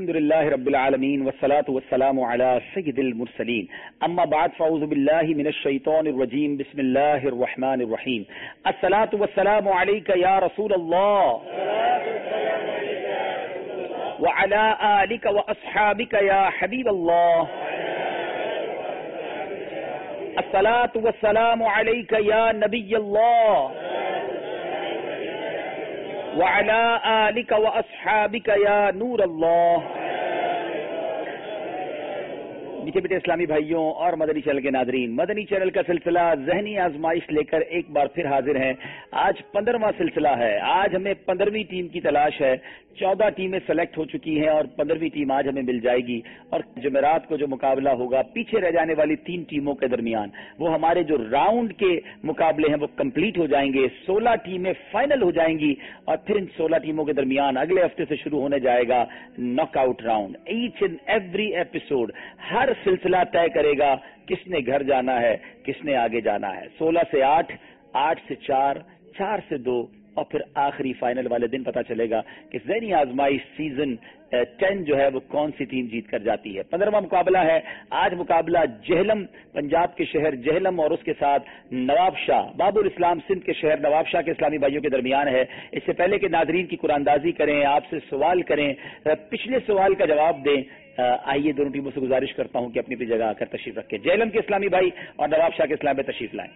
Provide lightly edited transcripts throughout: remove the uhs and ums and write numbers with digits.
الحمدللہ رب العالمین والصلاة والسلام علی سید المرسلین اما بعد فاعوذ باللہ من الشیطان الرجیم بسم اللہ الرحمن الرحیم الصلاة والسلام علیک یا رسول اللہ وعلی آلک واصحابک یا حبیب اللہ الصلاة والسلام علیک یا نبی اللہ وعلى آلك وأصحابك يا نور اللہ۔ میٹھے میٹھے اسلامی بھائیوں اور مدنی چینل کے ناظرین، مدنی چینل کا سلسلہ ذہنی آزمائش لے کر ایک بار پھر حاضر ہیں۔ آج 15واں سلسلہ ہے۔ آج ہمیں 15ویں ٹیم کی تلاش ہے۔ 14 ٹیمیں سلیکٹ ہو چکی ہیں اور 15ویں ٹیم آج ہمیں مل جائے گی، اور جمعرات کو جو مقابلہ ہوگا پیچھے رہ جانے والی 3 ٹیموں کے درمیان، وہ ہمارے جو راؤنڈ کے مقابلے ہیں وہ کمپلیٹ ہو جائیں گے۔ 16 ٹیمیں فائنل ہو جائیں گی اور پھر ان 16 ٹیموں کے درمیان اگلے ہفتے سے شروع ہونے جائے گا knockout round. Each and every episode, ہر سلسلہ طے کرے گا کس نے گھر جانا ہے، کس نے آگے جانا ہے۔ 16 سے 8، 8 سے 4، 4 سے 2، اور پھر آخری فائنل والے دن پتا چلے گا کہ ذہنی آزمائش سیزن 10 جو ہے وہ کون سی ٹیم جیت کر جاتی ہے۔ 15واں مقابلہ ہے آج، مقابلہ جہلم، پنجاب کے شہر جہلم اور اس کے ساتھ نواب شاہ، باب الاسلام سندھ کے شہر نواب شاہ کے اسلامی بھائیوں کے درمیان ہے۔ اس سے پہلے کہ ناظرین کی قرآن اندازی کریں، آپ سے سوال کریں، پچھلے سوال کا جواب دیں، آئیے دونوں ٹیموں سے گزارش کرتا ہوں کہ اپنی اپنی جگہ آ کر تشریف رکھیں۔ جہلم کے اسلامی بھائی اور نواب شاہ کے اسلام میں تشریف لائیں۔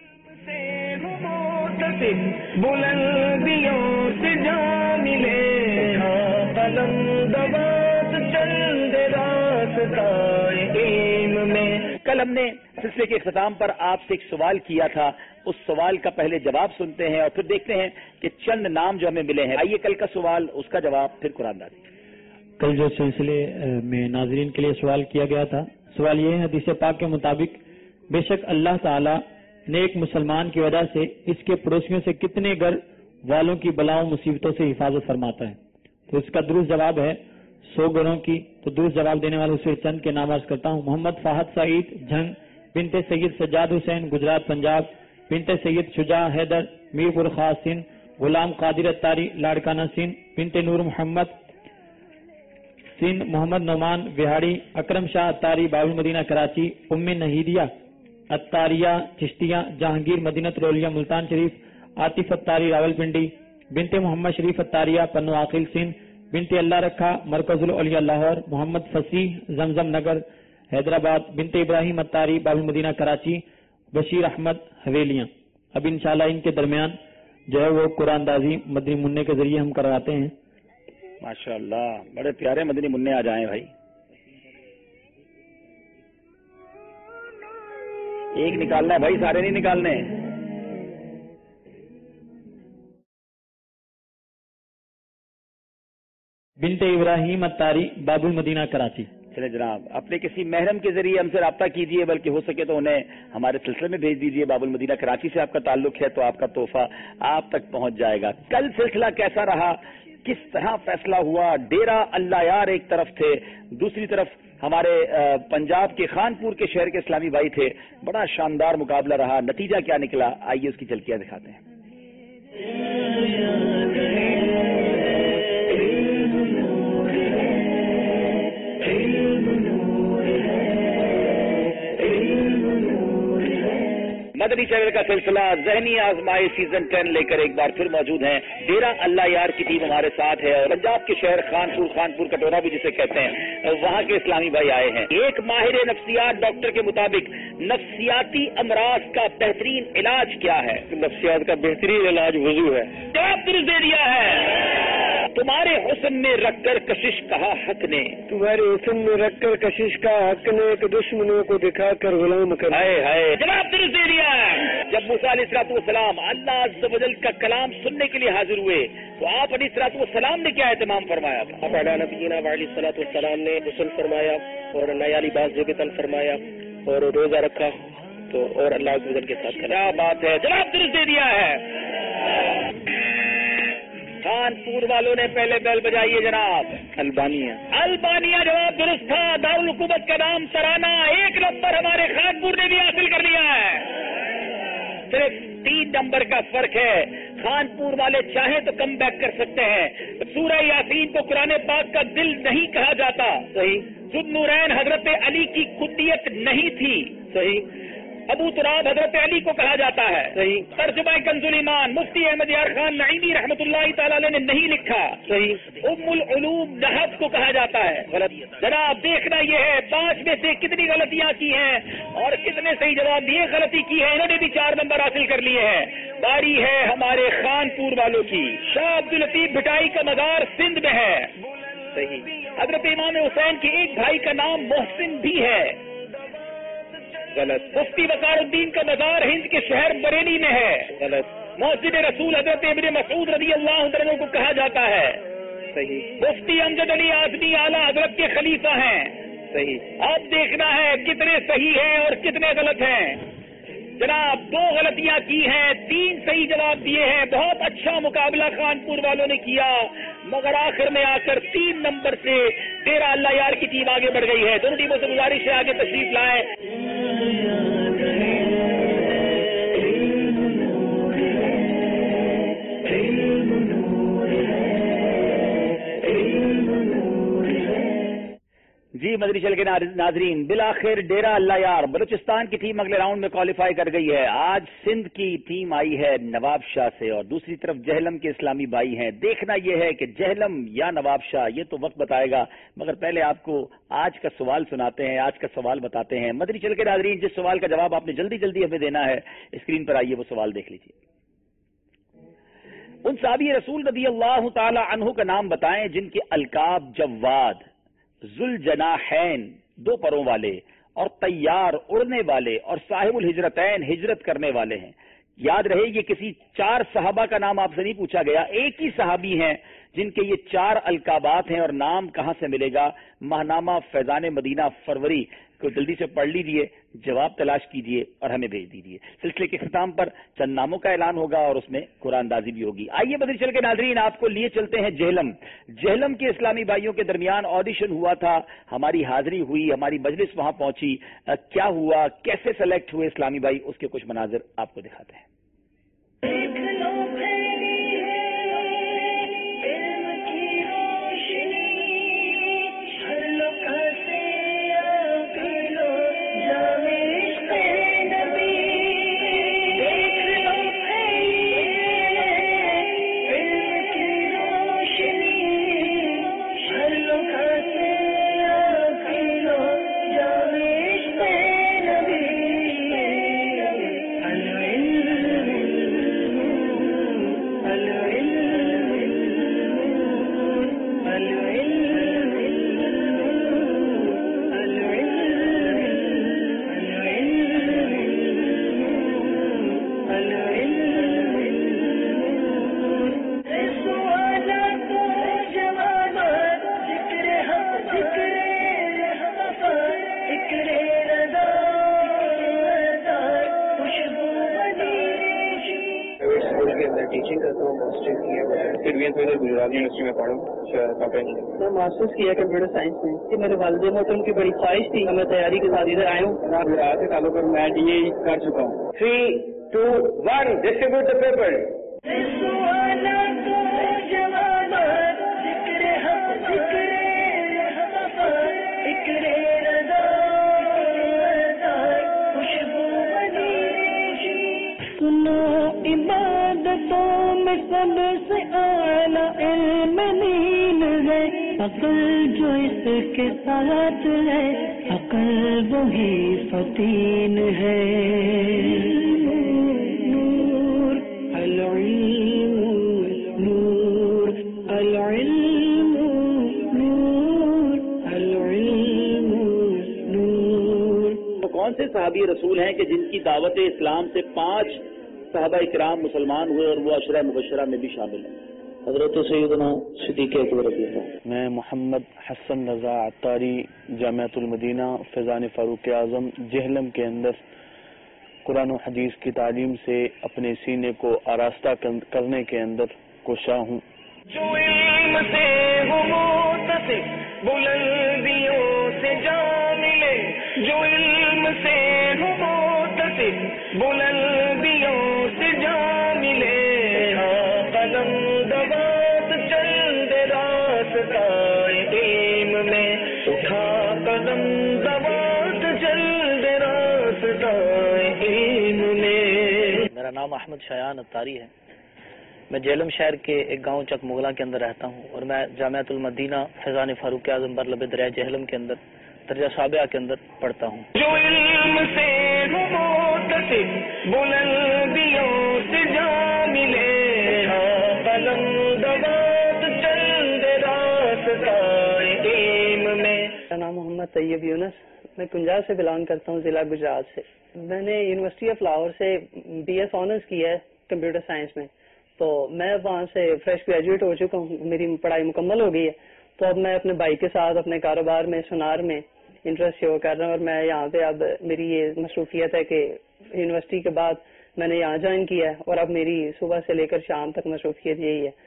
بلندیوں سے جا ملے قلم دبات چل دے راستائے علم میں۔ کل ہم نے سلسلے کے اختتام پر آپ سے ایک سوال کیا تھا، اس سوال کا پہلے جواب سنتے ہیں اور پھر دیکھتے ہیں کہ چند نام جو ہمیں ملے ہیں۔ آئیے کل کا سوال، اس کا جواب، پھر قرآن دازی۔ کل جو سلسلے میں ناظرین کے لیے سوال کیا گیا تھا، سوال یہ ہے، حدیث پاک کے مطابق بے شک اللہ تعالی نے ایک مسلمان کی وجہ سے اس کے پڑوسیوں سے کتنے گھر والوں کی بلاؤں مصیبتوں سے حفاظت فرماتا ہے؟ تو اس کا درست جواب ہے 100 گھروں کی۔ تو درست جواب دینے والے اسے چند کے نام عرض کرتا ہوں۔ محمد فہد سعید جھنگ، بنت سید سجاد حسین گجرات پنجاب، بنت سید شجاع حیدر میر پور خاص سندھ، غلام قادر اتاری لاڑکانہ سندھ، بنت نور محمد سندھ، محمد نعمان بہاڑی، اکرم شاہ اتاری باب المدینہ کراچی، ام نہیدیہ اتاریہ چشتیہ جہانگیر مدینہ رولیہ ملتان شریف، عاطف اتاری راول پنڈی، بنت محمد شریف اتاریہ پنو عاقل سندھ، بنت اللہ رکھا مرکز العلیہ لاہور، محمد فصیح زمزم نگر حیدرآباد، بنت ابراہیم اتاری باب المدینہ کراچی، بشیر احمد حویلیاں۔ اب انشاءاللہ ان کے درمیان جو ہے وہ قرآن اندازی مدنی منع کے ذریعے ہم کرواتے ہیں۔ ماشاءاللہ، بڑے پیارے مدنی منع آ جائیں بھائی۔ ایک نکالنا ہے بھائی، سارے نہیں نکالنے۔ بنت ابراہیم اتاری باب المدینہ کراچی۔ چلے جناب، اپنے کسی محرم کے ذریعے ہم سے رابطہ کیجئے، بلکہ ہو سکے تو انہیں ہمارے سلسلے میں بھیج دیجئے۔ باب المدینہ کراچی سے آپ کا تعلق ہے تو آپ کا تحفہ آپ تک پہنچ جائے گا۔ کل سلسلہ کیسا رہا، کس طرح فیصلہ ہوا؟ ڈیرہ اللہ یار ایک طرف تھے، دوسری طرف ہمارے پنجاب کے خانپور کے شہر کے اسلامی بھائی تھے۔ بڑا شاندار مقابلہ رہا، نتیجہ کیا نکلا آئیے اس کی جھلکیاں دکھاتے ہیں۔ مدنی چینل کا سلسلہ ذہنی آزمائش سیزن 10 لے کر ایک بار پھر موجود ہیں۔ ڈیرہ اللہ یار کی ٹیم ہمارے ساتھ ہے اور پنجاب کے شہر خانپور کٹورا بھی جسے کہتے ہیں، وہاں کے اسلامی بھائی آئے ہیں۔ ایک ماہر نفسیات ڈاکٹر کے مطابق نفسیاتی امراض کا بہترین علاج کیا ہے؟ نفسیات کا بہترین علاج وضو ہے۔ جواب درست دے دیا ہے۔ تمہارے حسن میں رکھ کر کشش کہا حق نے، تمہارے حسن میں رکھ کر کشش کا حق نے، کہ دشمنوں کو دکھا کر غلام کر۔ جواب درست دے دیا ہے۔ جب موسیٰ علیہ الصلوۃ والسلام اللہ عز و جل کا کلام سننے کے لیے حاضر ہوئے تو آپ علیہ الصلوۃ والسلام نے کیا اہتمام فرمایا تھا؟ آپ علیہ نبینا علیہ الصلوۃ والسلام نے غسل فرمایا اور نیا لباس جو تن فرمایا اور روزہ رکھا تو اور اللہ عز و جل کے ساتھ کیا بات ہے، جواب درست دے دیا ہے۔ خانپور والوں نے پہلے بیل بجائیے جناب۔ البانیہ جواب درست تھا۔ دارالحکومت کا نام ترانہ، 1 نمبر ہمارے خانپور نے بھی حاصل کر لیا ہے۔ صرف 3 نمبر کا فرق ہے۔ خانپور والے چاہیں تو کم بیک کر سکتے ہیں، سورہ یاسین کو قرآن پاک کا دل نہیں کہا جاتا. صحیح. ذوالنورین حضرت علی کی قدیت نہیں تھی. صحیح. ابو تراب حضرت علی کو کہا جاتا ہے. صحیح. ترجمہ کنز الایمان مفتی احمد یار خان نعیمی رحمۃ اللہ تعالی علیہ نے نہیں لکھا. صحیح. ام العلوم نحس کو کہا جاتا ہے. غلط. جناب دیکھنا یہ ہے 5 میں سے کتنی غلطیاں کی ہیں اور کتنے صحیح جواب دیے. غلطی کی ہے انہوں نے بھی 4 نمبر حاصل کر لیے ہیں. باری ہے ہمارے خانپور والوں کی. شاہ عبداللطیف بھٹائی کا مزار سندھ میں ہے. صحیح. حضرت امام حسین کے ایک بھائی کا نام محسن بھی ہے. غلط. مفتی وقار الدین کا مزار ہند کے شہر بریلی میں ہے. غلط. مسجد رسول حضرت ابن مسعود رضی اللہ عنہ کو کہا جاتا ہے. صحیح. مفتی امجد علی اعظمی اعلیٰ حضرت کے خلیفہ ہیں. صحیح. اب دیکھنا ہے کتنے صحیح ہیں اور کتنے غلط ہیں. جناب 2 غلطیاں کی ہیں 3 صحیح جواب دیے ہیں. بہت اچھا مقابلہ خانپور والوں نے کیا مگر آخر میں آ کر 3 نمبر سے ڈیرہ اللہ یار کی ٹیم آگے بڑھ گئی ہے. دونوں ٹیموں سے گزارش ہے آگے تشریف لائیں. جی مدنی چینل کے ناظرین بالآخر ڈیرہ اللہ یار بلوچستان کی ٹیم اگلے راؤنڈ میں کوالیفائی کر گئی ہے. آج سندھ کی ٹیم آئی ہے نواب شاہ سے اور دوسری طرف جہلم کے اسلامی بھائی ہیں. دیکھنا یہ ہے کہ جہلم یا نواب شاہ یہ تو وقت بتائے گا مگر پہلے آپ کو آج کا سوال سناتے ہیں. آج کا سوال بتاتے ہیں مدنی چینل کے ناظرین. جس سوال کا جواب آپ نے جلدی جلدی ہمیں دینا ہے اسکرین پر آئیے وہ سوال دیکھ لیجیے. ان صحابی رسول رضی اللہ تعالی عنہ کا نام بتائیں جن کے القاب جواد ذوالجناحین 2 پروں والے اور طیار اڑنے والے اور صاحب الہجرتین ہجرت کرنے والے ہیں. یاد رہے یہ کسی 4 صحابہ کا نام آپ سے نہیں پوچھا گیا. ایک ہی صحابی ہیں جن کے یہ 4 القابات ہیں اور نام کہاں سے ملے گا. ماہنامہ فیضان مدینہ فروری کو جلدی سے پڑھ لیجیے جواب تلاش کیجیے اور ہمیں بھیج دیجیے. سلسلے کے اختتام پر چند ناموں کا اعلان ہوگا اور اس میں قرآن اندازی بھی ہوگی. آئیے مدنی چینل کے ناظرین آپ کو لیے چلتے ہیں جہلم. جہلم کے اسلامی بھائیوں کے درمیان آڈیشن ہوا تھا. ہماری حاضری ہوئی ہماری مجلس وہاں پہنچی. کیا ہوا کیسے سلیکٹ ہوئے اسلامی بھائی اس کے کچھ مناظر آپ کو دکھاتے ہیں. گجرات یونیورسٹی میں پڑھوں. ماسٹرس کیا کمپیوٹر سائنس میں. میرے والدین میں تو ان کی بڑی خواہش تھی میں تیاری کے ساتھ ادھر آیا ہوں. گجرات سے تعلق میں DA کر چکا ہوں. 3, 2, 1 ڈسٹریبیوٹ دا پیپر. عبادتوں میں سب سے اعلیٰ علم دین ہے. عقل جو اس کے ساتھ ہے عقل وہی فتین ہے. نور العلم نور العلم نور العلم نور. تو کون سے صحابی رسول ہیں کہ جن کی دعوت اسلام سے 5 صحابہ اکرام مسلمان ہوئے اور وہ عشرہ مبشرہ میں بھی شامل ہیں؟ حضرت سیدنا صدیق اکبر رضی اللہ. میں محمد حسن رضا عطاری جامعۃ المدینہ فیضان فاروق اعظم جہلم کے اندر قرآن و حدیث کی تعلیم سے اپنے سینے کو آراستہ کرنے کے اندر کوشاں ہوں. جو علم سے وہ متصف بلندیوں سے جا ملے. جو علم سے وہ متصف بلندیوں سے جا ملے. قدم دبات چل دے محمد شایان اتاری ہے. میں جہلم شہر کے ایک گاؤں چک مغلاں کے اندر رہتا ہوں اور میں جامعۃ المدینہ فیضان فاروق اعظم برلب دریائے جہلم کے اندر درجہ سابعہ کے اندر پڑھتا ہوں. جو علم سے ہو متصف بلندیوں سے جا ملے قلم دوات چند راستائے علم میں. میرا نام محمد طیب یونس، میں کنجا سے بلانگ کرتا ہوں، ضلع گجرات سے. میں نے یونیورسٹی آف لاہور سے بی ایس آنرز کیا ہے کمپیوٹر سائنس میں، تو میں وہاں سے فریش گریجویٹ ہو چکا ہوں، میری پڑھائی مکمل ہو گئی ہے. تو اب میں اپنے بھائی کے ساتھ اپنے کاروبار میں سونار میں انٹرسٹ شو کر رہا ہوں، اور میں یہاں پہ اب میری یہ مصروفیت ہے کہ یونیورسٹی کے بعد میں نے یہاں جوائن کیا ہے، اور اب میری صبح سے لے کر شام تک مصروفیت یہی ہے.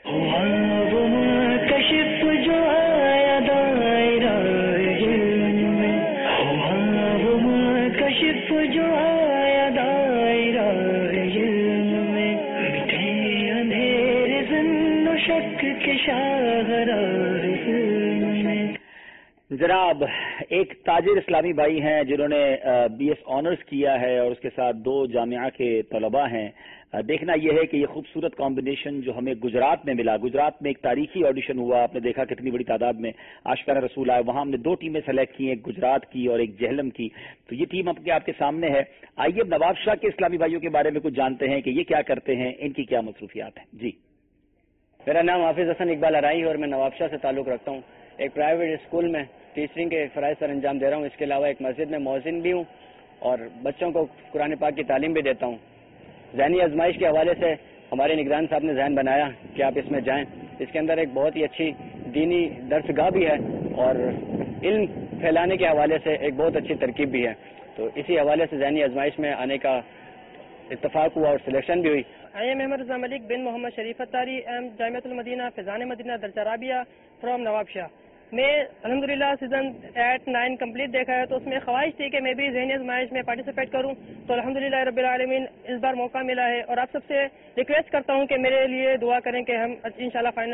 جناب ایک تاجر اسلامی بھائی ہیں جنہوں نے بی ایس آنرز کیا ہے اور اس کے ساتھ 2 جامعہ کے طلباء ہیں. دیکھنا یہ ہے کہ یہ خوبصورت کمبینیشن جو ہمیں گجرات میں ملا. گجرات میں ایک تاریخی آڈیشن ہوا، آپ نے دیکھا کتنی بڑی تعداد میں عاشقان رسول آئے. وہاں ہم نے 2 ٹیمیں سلیکٹ کی، ایک گجرات کی اور ایک جہلم کی. تو یہ ٹیم آپ کے سامنے ہے. آئیے نواب شاہ کے اسلامی بھائیوں کے بارے میں کچھ جانتے ہیں کہ یہ کیا کرتے ہیں، ان کی کیا مصروفیات ہیں. جی، میرا نام حافظ حسن اقبال ارائی اور میں نواب شاہ سے تعلق رکھتا ہوں. ایک پرائیویٹ اسکول میں ٹیچرنگ کے فرائض سر انجام دے رہا ہوں. اس کے علاوہ ایک مسجد میں مؤذن بھی ہوں اور بچوں کو قرآن پاک کی تعلیم بھی دیتا ہوں. ذہنی آزمائش کے حوالے سے ہمارے نگران صاحب نے ذہن بنایا کہ آپ اس میں جائیں. اس کے اندر ایک بہت ہی اچھی دینی درسگاہ بھی ہے اور علم پھیلانے کے حوالے سے ایک بہت اچھی ترکیب بھی ہے. تو اسی حوالے سے ذہنی آزمائش میں آنے کا اتفاق ہوا اور سلیکشن بھی ہوئی. I am Ahmed Reza Malik bin Mohammad Sharif Attari. I am Jamiat al-Madina Fizan Madina Darja Rabia from Nawab Shah. میں الحمدللہ سیزن 8-9 کمپلیٹ دیکھا ہے، تو اس میں خواہش تھی کہ میں بھی ذہنی آزمائش میں پارٹیسپیٹ کروں. تو الحمدللہ رب العالمین اس بار موقع ملا ہے، اور آپ سب سے ریکویسٹ کرتا ہوں کہ میرے لیے دعا کریں کہ ہم انشاءاللہ فائنل.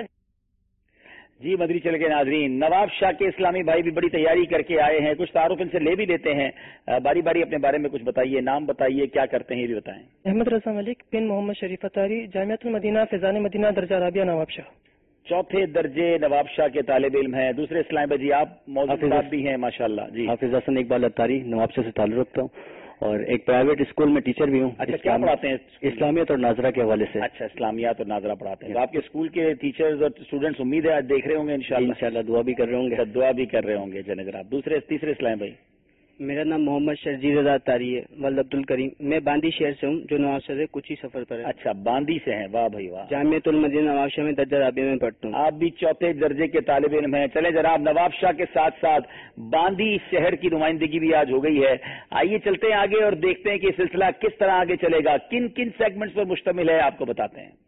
جی مدنی چینل کے ناظرین، نواب شاہ کے اسلامی بھائی بھی بڑی تیاری کر کے آئے ہیں. کچھ تعارف ان سے لے بھی لیتے ہیں. باری باری اپنے بارے میں کچھ بتائیے، نام بتائیے، کیا کرتے ہیں یہ بھی بتائیں. احمد رضا ملک بن محمد شریف اتاری، جامعۃ المدینہ فیضان مدینہ درجہ رابعہ نواب شاہ. 4 درجے نواب شاہ کے طالب علم ہیں. دوسرے اسلام بھائی جی آپ موضوع بھی ہیں ماشاءاللہ. جی، حافظ حسن اقبال اتاری، نواب شاہ سے تعلق رکھتا ہوں اور ایک پرائیویٹ اسکول میں ٹیچر بھی ہوں. اچھا، کیا پڑھاتے ہیں؟ اسلامیات اور ناظرہ کے حوالے سے. اچھا، اسلامیات اور ناظرہ پڑھاتے ہیں. تو آپ کے اسکول کے ٹیچرز اور اسٹوڈنٹس امید ہے آج دیکھ رہے ہوں گے انشاءاللہ دعا بھی کر رہے ہوں گے. دعا بھی کر رہے ہوں گے. جناب تیسرے اسلام بھائی. میرا نام محمد شرجیل رضا اتاری ہے، ولد عبد الکریم. میں باندی شہر سے ہوں جو نواب شاہ سے کچھ ہی سفر پر ہے. اچھا، باندی سے ہیں. واہ بھائی واہ. جامعۃ المدینہ نواب شاہ میں درجہ رابعہ میں پڑھتا ہوں. آپ بھی 4 درجے کے طالب علم ہیں. چلے جناب، نواب شاہ کے ساتھ ساتھ باندی شہر کی نمائندگی بھی آج ہو گئی ہے. آئیے چلتے ہیں آگے اور دیکھتے ہیں کہ یہ سلسلہ کس طرح آگے چلے گا، کن کن سیگمنٹس پر مشتمل ہے، آپ کو بتاتے ہیں.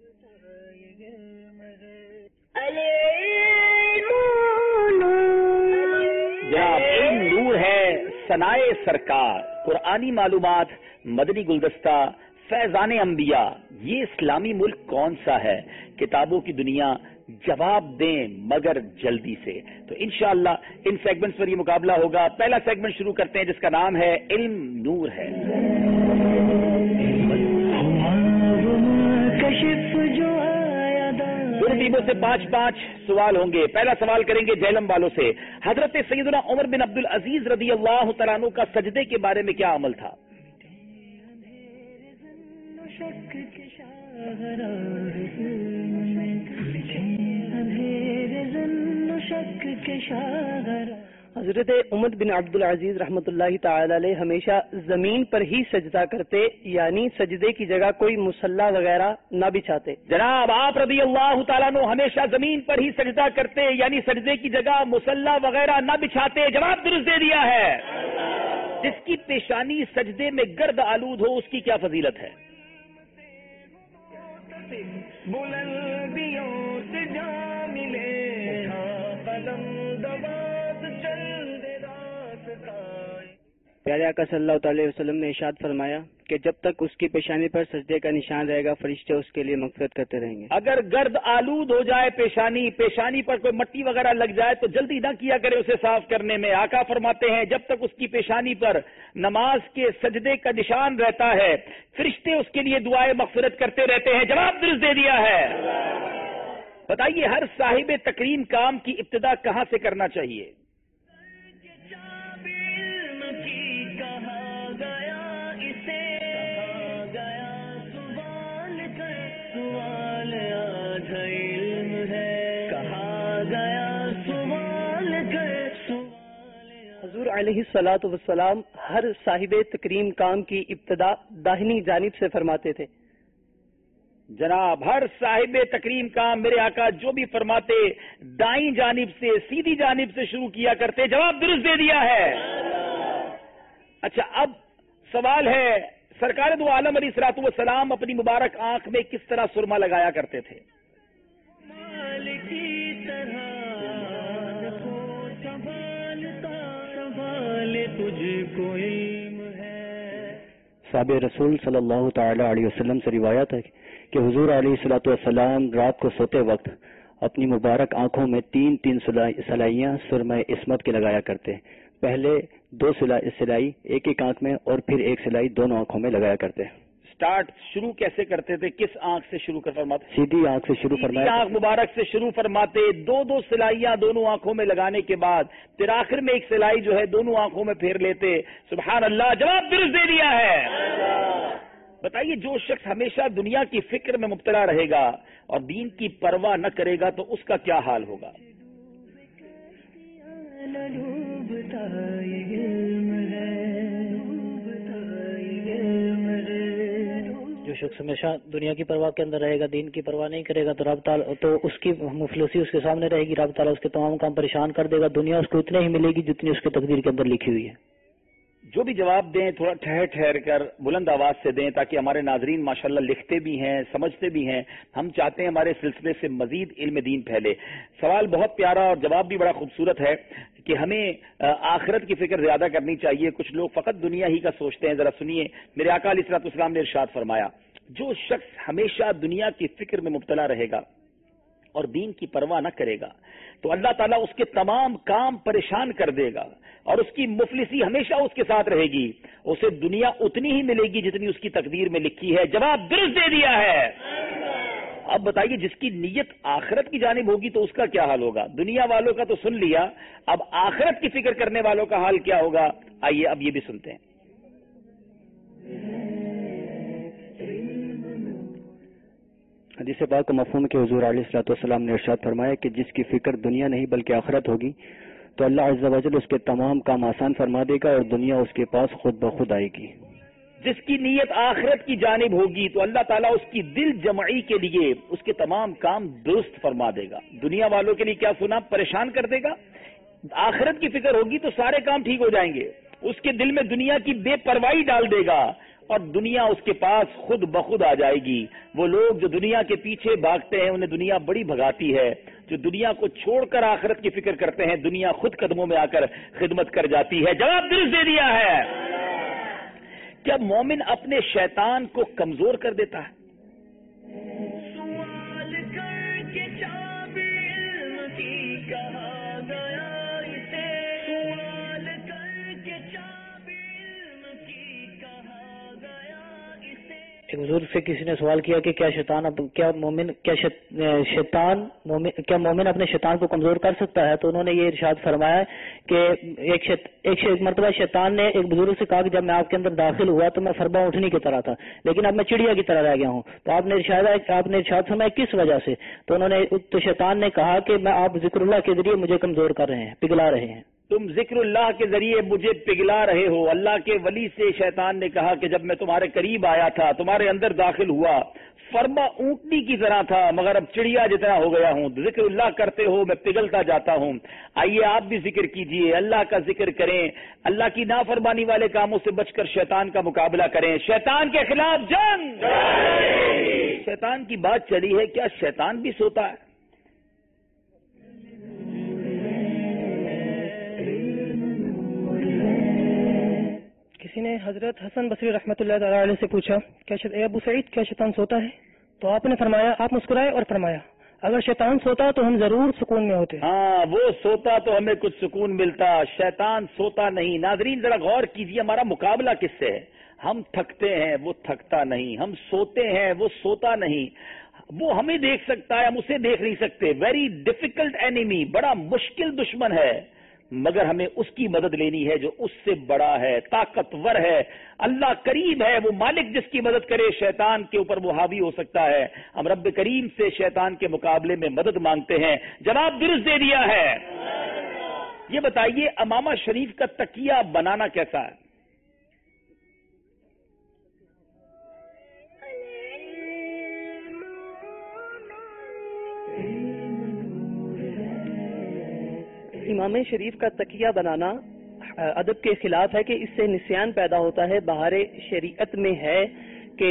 جناب علم نور ہے، ثنائے سرکار، قرآنی معلومات، مدنی گلدستہ، فیضان انبیاء. یہ اسلامی ملک کون سا ہے؟ کتابوں کی دنیا، جواب دیں مگر جلدی سے. تو انشاءاللہ ان سیگمنٹس پر یہ مقابلہ ہوگا. پہلا سیگمنٹ شروع کرتے ہیں جس کا نام ہے علم نور ہے. دونوں ٹیموں سے 5-5 سوال ہوں گے. پہلا سوال کریں گے جہلم والوں سے. حضرت سیدنا عمر بن عبد العزیز رضی اللہ تعالیٰ عنہ کا سجدے کے بارے میں کیا عمل تھا؟ حضرت عمر بن عبد العزیز رحمۃ اللہ تعالی علیہ ہمیشہ زمین پر ہی سجدہ کرتے، یعنی سجدے کی جگہ کوئی مصلی وغیرہ نہ بچھاتے. جناب آپ رضی اللہ تعالیٰ عنہ ہمیشہ زمین پر ہی سجدہ کرتے، یعنی سجدے کی جگہ مصلی وغیرہ نہ بچھاتے. جواب درست دے دیا ہے. جس کی پیشانی سجدے میں گرد آلود ہو اس کی کیا فضیلت ہے؟ بلندیوں سے جا ملے قدم دبات چل دے راستائے. پیارے آقا صلی اللہ تعالی وسلم نے ارشاد فرمایا کہ جب تک اس کی پیشانی پر سجدے کا نشان رہے گا فرشتے اس کے لیے مغفرت کرتے رہیں گے. اگر گرد آلود ہو جائے پیشانی پر کوئی مٹی وغیرہ لگ جائے تو جلدی نہ کیا کرے اسے صاف کرنے میں. آقا فرماتے ہیں جب تک اس کی پیشانی پر نماز کے سجدے کا نشان رہتا ہے فرشتے اس کے لیے دعائیں مغفرت کرتے رہتے ہیں. جواب درست دے دیا ہے. بتائیے ہر صاحب تکریم کام کی ابتدا کہاں سے کرنا چاہیے؟ حضور علیہ الصلوۃ والسلام ہر صاحب تکریم کام کی ابتدا داہنی جانب سے فرماتے تھے. جناب ہر صاحب تکریم کام میرے آقا جو بھی فرماتے دائیں جانب سے سیدھی جانب سے شروع کیا کرتے. جواب درست دے دیا ہے. اچھا اب سوال ہے سرکار دو عالم علیہ الصلوۃ والسلام اپنی مبارک آنکھ میں کس طرح سرما لگایا کرتے تھے؟ صحاب رسول صلی اللہ تعالی علیہ وسلم سے روایت ہے کہ حضور علیہ الصلوۃ والسلام رات کو سوتے وقت اپنی مبارک آنکھوں میں 3 سلائیاں سرمہ عصمت کے لگایا کرتے. پہلے 2 سلائی ایک آنکھ میں اور پھر 1 سلائی دونوں آنکھوں میں لگایا کرتے. سٹارٹ شروع کیسے کرتے تھے؟ کس آنکھ سے شروع کر فرماتے؟ سیدھی آنکھ سے شروع فرماتے. آنکھ مبارک سے شروع فرماتے. 2 سلائیاں دونوں آنکھوں میں لگانے کے بعد پھر آخر میں 1 سلائی جو ہے دونوں آنکھوں میں پھیر لیتے. سبحان اللہ. جواب درست دے دیا ہے. بتائیے جو شخص ہمیشہ دنیا کی فکر میں مبتلا رہے گا اور دین کی پرواہ نہ کرے گا تو اس کا کیا حال ہوگا؟ جو شخص ہمیشہ دنیا کی پرواہ کے اندر رہے گا دین کی پرواہ نہیں کرے گا تو رب تعالیٰ تو اس کی مفلسی اس کے سامنے رہے گی. رب تعالیٰ اس کے تمام کام پریشان کر دے گا. دنیا اس کو اتنے ہی ملے گی جتنی اس کے تقدیر کے اندر لکھی ہوئی ہے. جو بھی جواب دیں تھوڑا ٹھہر کر بلند آواز سے دیں تاکہ ہمارے ناظرین ماشاءاللہ لکھتے بھی ہیں سمجھتے بھی ہیں. ہم چاہتے ہیں ہمارے سلسلے سے مزید علم دین پھیلے. سوال بہت پیارا اور جواب بھی بڑا خوبصورت ہے کہ ہمیں آخرت کی فکر زیادہ کرنی چاہیے. کچھ لوگ فقط دنیا ہی کا سوچتے ہیں. ذرا سنیے میرے آقا علیہ الصلوۃ والسلام نے ارشاد فرمایا جو شخص ہمیشہ دنیا کی فکر میں مبتلا رہے گا اور دین کی پرواہ نہ کرے گا تو اللہ تعالیٰ اس کے تمام کام پریشان کر دے گا اور اس کی مفلسی ہمیشہ اس کے ساتھ رہے گی. اسے دنیا اتنی ہی ملے گی جتنی اس کی تقدیر میں لکھی ہے. جواب درست دے دیا ہے. اب بتائیے جس کی نیت آخرت کی جانب ہوگی تو اس کا کیا حال ہوگا؟ دنیا والوں کا تو سن لیا, اب آخرت کی فکر کرنے والوں کا حال کیا ہوگا؟ آئیے اب یہ بھی سنتے ہیں. حدیث پاک کا مفہوم کہ حضور علیہ الصلوۃ والسلام نے ارشاد فرمایا کہ جس کی فکر دنیا نہیں بلکہ آخرت ہوگی تو اللہ عز و جل اس کے تمام کام آسان فرما دے گا اور دنیا اس کے پاس خود بخود آئے گی. جس کی نیت آخرت کی جانب ہوگی تو اللہ تعالیٰ اس کی دل جمعی کے لیے اس کے تمام کام درست فرما دے گا. دنیا والوں کے لیے کیا سنا؟ پریشان کر دے گا. آخرت کی فکر ہوگی تو سارے کام ٹھیک ہو جائیں گے. اس کے دل میں دنیا کی بے پرواہی ڈال دے گا اور دنیا اس کے پاس خود بخود آ جائے گی. وہ لوگ جو دنیا کے پیچھے بھاگتے ہیں انہیں دنیا بڑی بھگاتی ہے. جو دنیا کو چھوڑ کر آخرت کی فکر کرتے ہیں دنیا خود قدموں میں آ کر خدمت کر جاتی ہے. جواب درست دے دیا ہے. کیا مومن اپنے شیطان کو کمزور کر دیتا ہے؟ ایک بزرگ سے کسی نے سوال کیا کہ کیا مومن اپنے شیطان کو کمزور کر سکتا ہے؟ تو انہوں نے یہ ارشاد فرمایا کہ ایک مرتبہ شیطان نے ایک بزرگ سے کہا کہ جب میں آپ کے اندر داخل ہوا تو میں فربا اٹھنی کی طرح تھا لیکن اب میں چڑیا کی طرح رہ گیا ہوں. تو آپ نے ارشاد فرمایا کس وجہ سے؟ تو شیطان نے کہا کہ میں آپ ذکر اللہ کے ذریعے مجھے کمزور کر رہے ہیں, پگھلا رہے ہیں. تم ذکر اللہ کے ذریعے مجھے پگھلا رہے ہو. اللہ کے ولی سے شیطان نے کہا کہ جب میں تمہارے قریب آیا تھا تمہارے اندر داخل ہوا فرما اونٹنی کی طرح تھا مگر اب چڑیا جتنا ہو گیا ہوں. ذکر اللہ کرتے ہو میں پگھلتا جاتا ہوں. آئیے آپ بھی ذکر کیجئے, اللہ کا ذکر کریں, اللہ کی نافرمانی والے کاموں سے بچ کر شیطان کا مقابلہ کریں, شیطان کے خلاف جنگ. شیطان کی بات چلی ہے, کیا شیطان بھی سوتا ہے؟ کسی نے حضرت حسن بصری رحمۃ اللہ تعالی علیہ سے پوچھا کہ اے ابو سعید کیا شیطان سوتا ہے؟ تو آپ نے فرمایا، آپ مسکرائے اور فرمایا اگر شیطان سوتا تو ہم ضرور سکون میں ہوتے. ہاں وہ سوتا تو ہمیں کچھ سکون ملتا، شیطان سوتا نہیں. ناظرین ذرا غور کیجیے، ہمارا مقابلہ کس سے ہے؟ ہم تھکتے ہیں، وہ تھکتا نہیں. ہم سوتے ہیں، وہ سوتا نہیں. وہ ہمیں دیکھ سکتا ہے، ہم اسے دیکھ نہیں سکتے. ویری ڈیفیکلٹ اینیمی، بڑا مشکل دشمن ہے، مگر ہمیں اس کی مدد لینی ہے جو اس سے بڑا ہے، طاقتور ہے. اللہ کریم ہے، وہ مالک جس کی مدد کرے شیطان کے اوپر وہ حاوی ہو سکتا ہے. ہم رب کریم سے شیطان کے مقابلے میں مدد مانگتے ہیں. جواب درست دے دیا ہے. یہ بتائیے امامہ شریف کا تکیہ بنانا کیسا ہے؟ امام شریف کا تکیہ بنانا ادب کے خلاف ہے کہ اس سے نسیان پیدا ہوتا ہے. بہار شریعت میں ہے کہ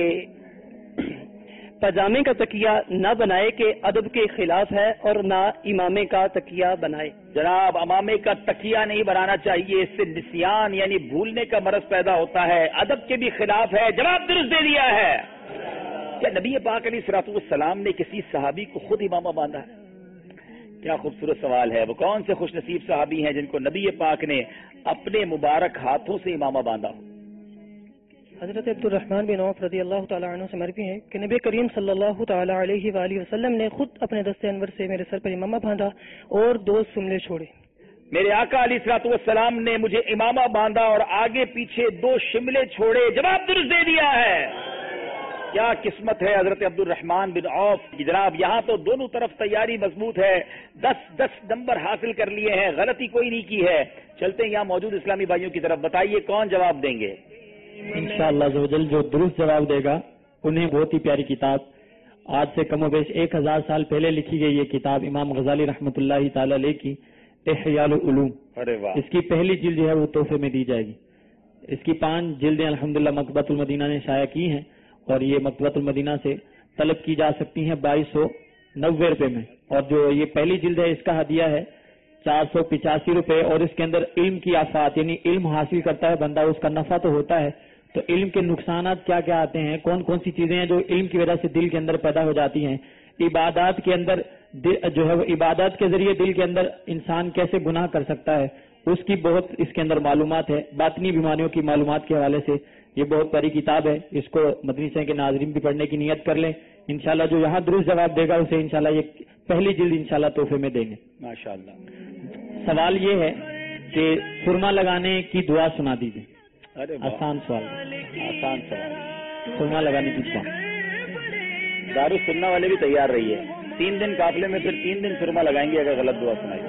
پاجامے کا تکیہ نہ بنائے کہ ادب کے خلاف ہے، اور نہ امامے کا تکیہ بنائے. جناب امامے کا تکیہ نہیں بنانا چاہیے، اس سے نسیان یعنی بھولنے کا مرض پیدا ہوتا ہے، ادب کے بھی خلاف ہے. جواب درست دے دیا ہے. کیا نبی پاک علیہ الصلوۃ والسلام نے کسی صحابی کو خود امامہ باندھا ہے؟ کیا خوبصورت سوال ہے. وہ کون سے خوش نصیب صحابی ہیں جن کو نبی پاک نے اپنے مبارک ہاتھوں سے امامہ باندھا ہو؟ حضرت عبد الرحمن بن عوف رضی اللہ تعالیٰ عنہ سے مروی ہے کہ نبی کریم صلی اللہ تعالیٰ علیہ وآلہ وسلم نے خود اپنے دست انور سے میرے سر پر امامہ باندھا اور 2 سملے چھوڑے. میرے آقا علیہ الصلوۃ والسلام نے مجھے امامہ باندھا اور آگے پیچھے 2 شملے چھوڑے. جواب درست دے دیا ہے. کیا قسمت ہے حضرت عبد الرحمن بن عوف کی. جناب یہاں تو دونوں طرف تیاری مضبوط ہے، 10 نمبر حاصل کر لیے ہیں، غلطی کوئی نہیں کی ہے. چلتے ہیں یہاں موجود اسلامی بھائیوں کی طرف. بتائیے کون جواب دیں گے؟ انشاءاللہ عزوجل جو درست جواب دے گا انہیں بہت ہی پیاری کتاب، آج سے کم و بیش 1000 سال پہلے لکھی گئی یہ کتاب امام غزالی رحمۃ اللہ تعالی علیہ کی احیاء العلوم. اس کی پہلی جلد جو ہے وہ تحفے میں دی جائے گی. اس کی 5 جلدیں الحمدللہ مکتبۃ المدینہ نے شائع کی ہیں، اور یہ مکتبۃ المدینہ سے طلب کی جا سکتی ہیں 2290 روپے میں. اور جو یہ پہلی جلد ہے اس کا ہدیہ ہے 485 روپے. اور اس کے اندر علم کی آفات یعنی علم حاصل کرتا ہے بندہ، اس کا نفع تو ہوتا ہے، تو علم کے نقصانات کیا کیا آتے ہیں، کون کون سی چیزیں ہیں جو علم کی وجہ سے دل کے اندر پیدا ہو جاتی ہیں، عبادات کے اندر جو ہے وہ عبادات کے ذریعے دل کے اندر انسان کیسے گناہ کر سکتا ہے، اس کی بہت اس کے اندر معلومات ہے. باطنی بیماریوں کی معلومات کے حوالے سے یہ بہت بڑی کتاب ہے. اس کو مدنی چینل کے ناظرین بھی پڑھنے کی نیت کر لیں. انشاءاللہ جو یہاں درست جواب دے گا اسے انشاءاللہ یہ پہلی جلد انشاءاللہ تحفے میں دیں گے. ماشاءاللہ. سوال یہ ہے کہ سرما لگانے کی دعا سنا دیجیے. آسان سوال. سرما لگانے کی دعا. دارالسنہ والے بھی تیار رہیے. 3 دن قافلے میں پھر 3 دن سرما لگائیں گے اگر غلط دعا سنائی.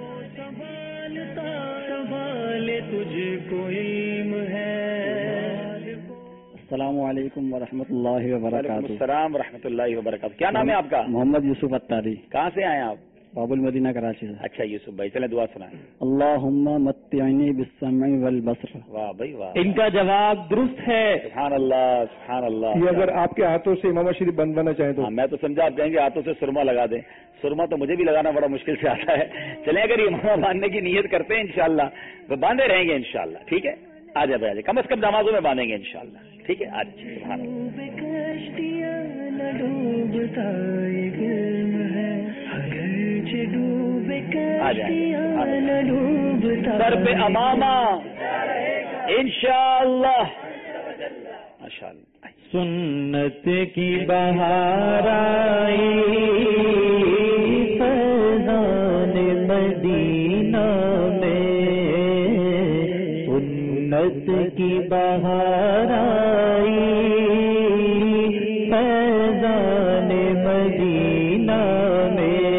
تجھ کو علم ہے. السلام علیکم ورحمۃ اللہ وبرکاتہ. السلام ورحمۃ اللہ وبرکاتہ. کیا نام ہے آپ کا؟ محمد یوسف اتاری. کہاں سے آئے ہیں آپ؟ باب المدینہ کراچی سے. اچھا یوسف بھائی چلیں دعا سنائیں. اللہم متعنی بالسمع والبصر. واہ بھائی واہ. ان کا جواب درست ہے. سبحان اللہ سبحان اللہ. یہ اگر آپ کے ہاتھوں سے امامہ شریف بنوانا چاہیں تو میں تو سمجھا آپ کہیں گے ہاتھوں سے سرما لگا دیں. سرما تو مجھے بھی لگانا بڑا مشکل سے آتا ہے. چلیں اگر یہ امامہ باندھنے کی نیت کرتے ہیں انشاءاللہ وہ باندھے رہیں گے انشاءاللہ. ٹھیک ہے آ جائے بھائی، کم از کم نمازوں میں باندھیں گے انشاءاللہ. ٹھیک ہے آج سبحان سر پہ امامہ انشاءاللہ. ماشاءاللہ. سنت کی بہار آئی فیضان مدینہ میں، سنت کی بہار آئی فیضان مدینہ میں،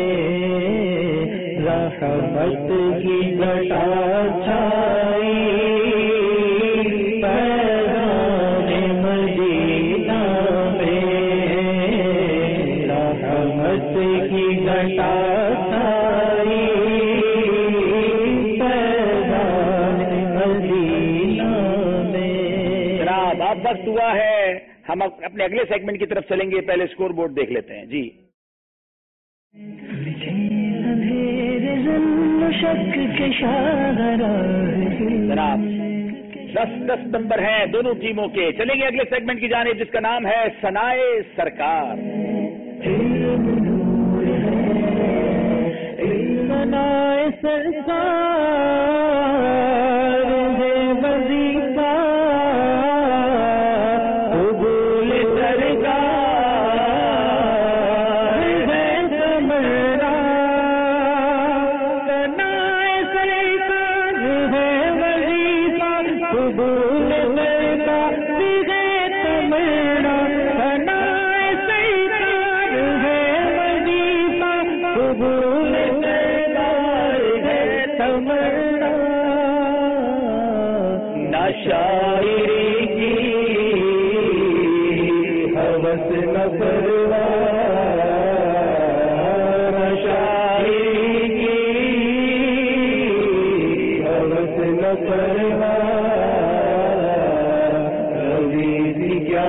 رحمت کی گھٹا چھائی وقت ہوا ہے. ہم اپنے اگلے سیگمنٹ کی طرف چلیں گے. پہلے اسکور بورڈ دیکھ لیتے ہیں. جی جناب 10-10 नंबर हैं दोनों टीमों के। चलेंगे अगले सेगमेंट की जानिब जिसका नाम है सनाए सरकार। सनाए सरकार है वजीफा कबूल सरकार है समरा। सनाए सरकार है वजीफा कबूल सरकार है समरा। सनाए सरकार है वजीफा कबूल शायरी की हवस न परवाह, शायरी की हवस न परवाह, कभी भी क्या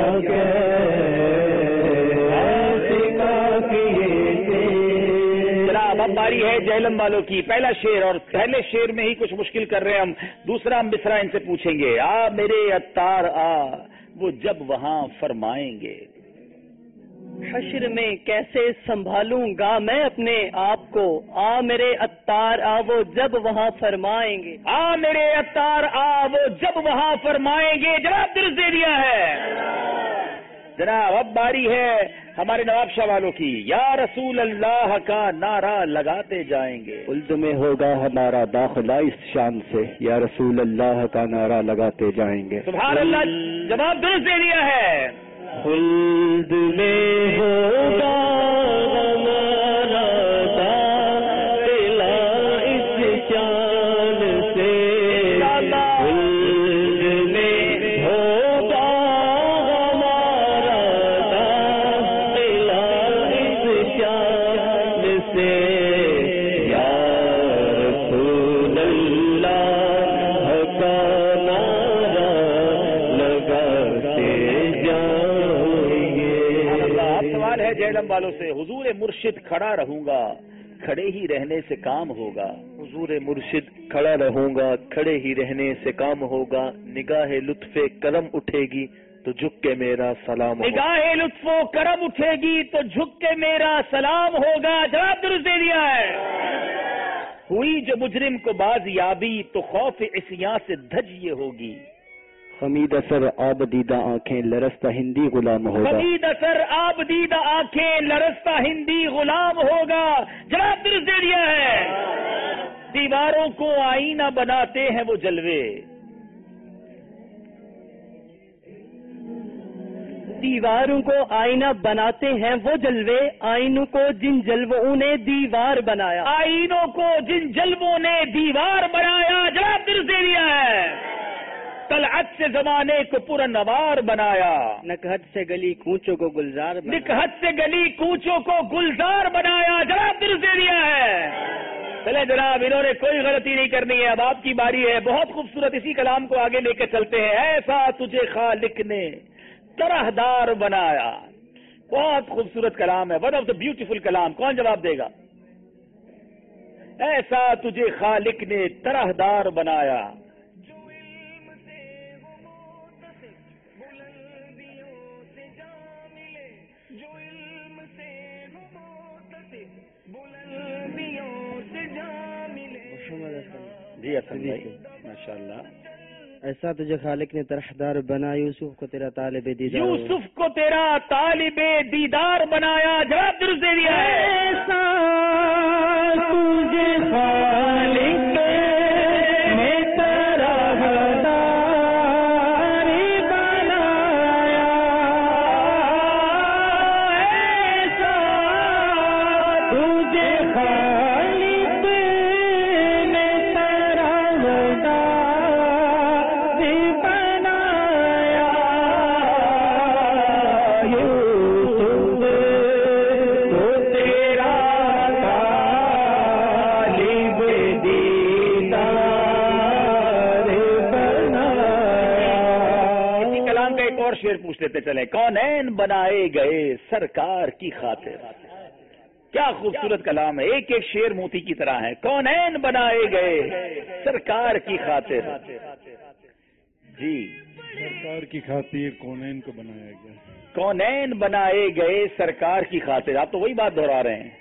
अब बारी है जहलम वालों की। पहला शेर, और पहले शेर में ही कुछ मुश्किल कर रहे हैं हम। दूसरा हम मिसरा इनसे पूछेंगे। आ मेरे अत्तार आ वो जब वहाँ फरमाएंगे। हश्र में कैसे संभालूंगा मैं अपने आप को। आ मेरे अत्तार आ वो जब वहाँ फरमाएंगे। आ मेरे अत्तार आ वो जब वहाँ फरमाएंगे। जनाब दुरुस्त दे दिया है जनाब। अब बारी है हमारे नवाबशाह वालों की। या रसूल अल्लाह का नारा लगाते जाएंगे। उल्द में होगा हमारा दाखिला इस शान से, या रसूल अल्लाह का नारा लगाते जाएंगे। सुभान अल्लाह, जवाब दुरुस्त दे दिया है। उल्द में होगा हमारा दाखिला इस शान से, उल्द में होगा हमारा दाखिला इस शान से, या रसूल अल्लाह का नारा लगाते जाएंगे। सवाल है जहलम वालों से। हुजूर मुर्शिद खड़ा रहूंगा, खड़े ही रहने से काम होगा। हुजूर मुर्शिद खड़ा रहूंगा, खड़े ही रहने से काम होगा। निगाहे लुत्फे करम उठेगी तो झुक के मेरा सलाम होगा। निगाहे लुत्फो करम उठेगी तो झुक के मेरा सलाम होगा। जवाब दुरुस्त दे दिया है। हुई जो मुजरिम को बाजियाबी तो खौफ इस्यां से धज ये होगी। हमीद असर आबदीदा आंखें लरस्ता हिंदी गुलाम होगा। हमीद असर आबदीदा आंखें लरस्ता हिंदी गुलाम होगा। जवाब दुरुस्त दे दिया है। दीवारों को आईना बनाते हैं वो जलवे। दीवारों को आईना बनाते हैं वो जलवे, आईनों को जिन जलवों ने दीवार बनाया। आईनों को जिन जलवों ने दीवार बनाया। जवाब दुरुस्त दे दिया है। तलअत से जमाने को पुरनवार बनाया। नकहत से गली कूचों को गुलजार बनाया। निकहत से गली कूचों को गुलजार बनाया। जवाब दुरुस्त दे दिया है। चले जनाब, इन्होंने कोई गलती नहीं करनी है। अब आपकी बारी है। बहुत खूबसूरत इसी कलाम को आगे लेकर चलते हैं। ऐसा तुझे खालिक ने तरहदार बनाया। बहुत खूबसूरत कलाम है, वन ऑफ द ब्यूटीफुल कलाम। कौन जवाब देगा? ऐसा तुझे खालिक ने तरहदार बनाया। जी असन भाई माशाल्लाह। ऐसा तुझे खालिक ने तरहदार बना, यूसुफ को तेरा तालिबे दीदार। यूसुफ को तेरा तालिबे दीदार बनाया। जवाब दुरुस्त दे दिया है। ऐसा तुझे खालिक ने तरहदार बनाया। ऐसा तुझे खालिक ने तरहदार बनाया। यूसुफ को तेरा तालिबे दीदार बनाया। इसी कलाम का एक और शेर पूछ लेते चले। कौनैन बनाए गए सरकार की खातिर। क्या खूबसूरत कलाम है। एक एक शेर मोती की तरह है। कौनैन बनाए गए सरकार की खातिर। جی سرکار کی خاطر کونین کو بنایا گیا. کونین بنائے گئے سرکار کی خاطر. آپ تو وہی بات دہرا رہے ہیں.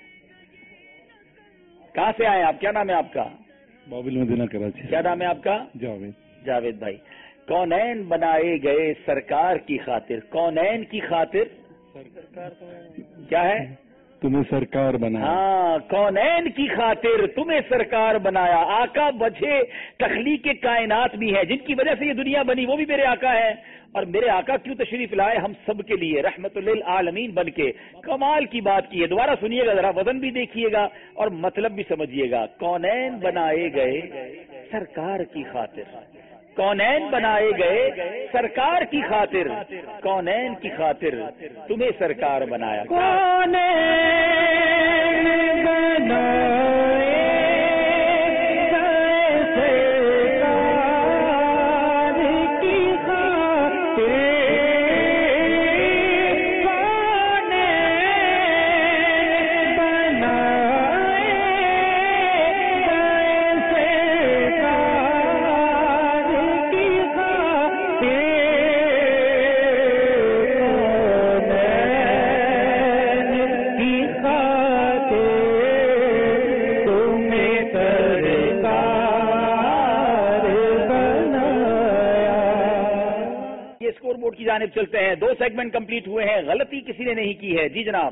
کہاں سے آئے آپ؟ کیا نام ہے آپ کا؟ باب المدینہ کراچی. کیا نام ہے آپ کا؟ جاوید. جاوید بھائی. کونین بنائے گئے سرکار کی خاطر. کونین کی خاطر کیا ہے؟ تمہیں سرکار بنایا. ہاں، کونین کی خاطر تمہیں سرکار بنایا. آقا وجہ تخلیق کائنات بھی ہے، جن کی وجہ سے یہ دنیا بنی وہ بھی میرے آقا ہے. اور میرے آقا کیوں تشریف لائے؟ ہم سب کے لیے رحمت للعالمین بن کے. کمال کی بات کی ہے. دوبارہ سنیے گا ذرا، وزن بھی دیکھیے گا اور مطلب بھی سمجھیے گا. کونین بنائے گئے سرکار کی خاطر. کونین بنائے گئے سرکار کی خاطر. کونین کی خاطر تمہیں سرکار بنایا. کونین بنائے کی جانب چلتے ہیں. 2 سیگمنٹ کمپلیٹ ہوئے ہیں. غلطی کسی نے نہیں کی ہے. جی جناب.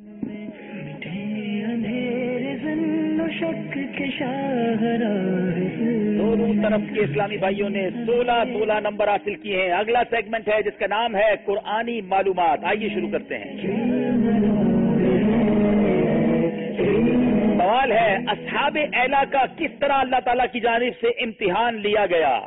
دونوں طرف کے اسلامی بھائیوں نے 16 نمبر حاصل کیے ہیں. اگلا سیگمنٹ ہے جس کا نام ہے قرآنی معلومات. آئیے شروع کرتے ہیں. سوال ہے اصحاب اعلیٰ کا کس طرح اللہ تعالیٰ کی جانب سے امتحان لیا گیا؟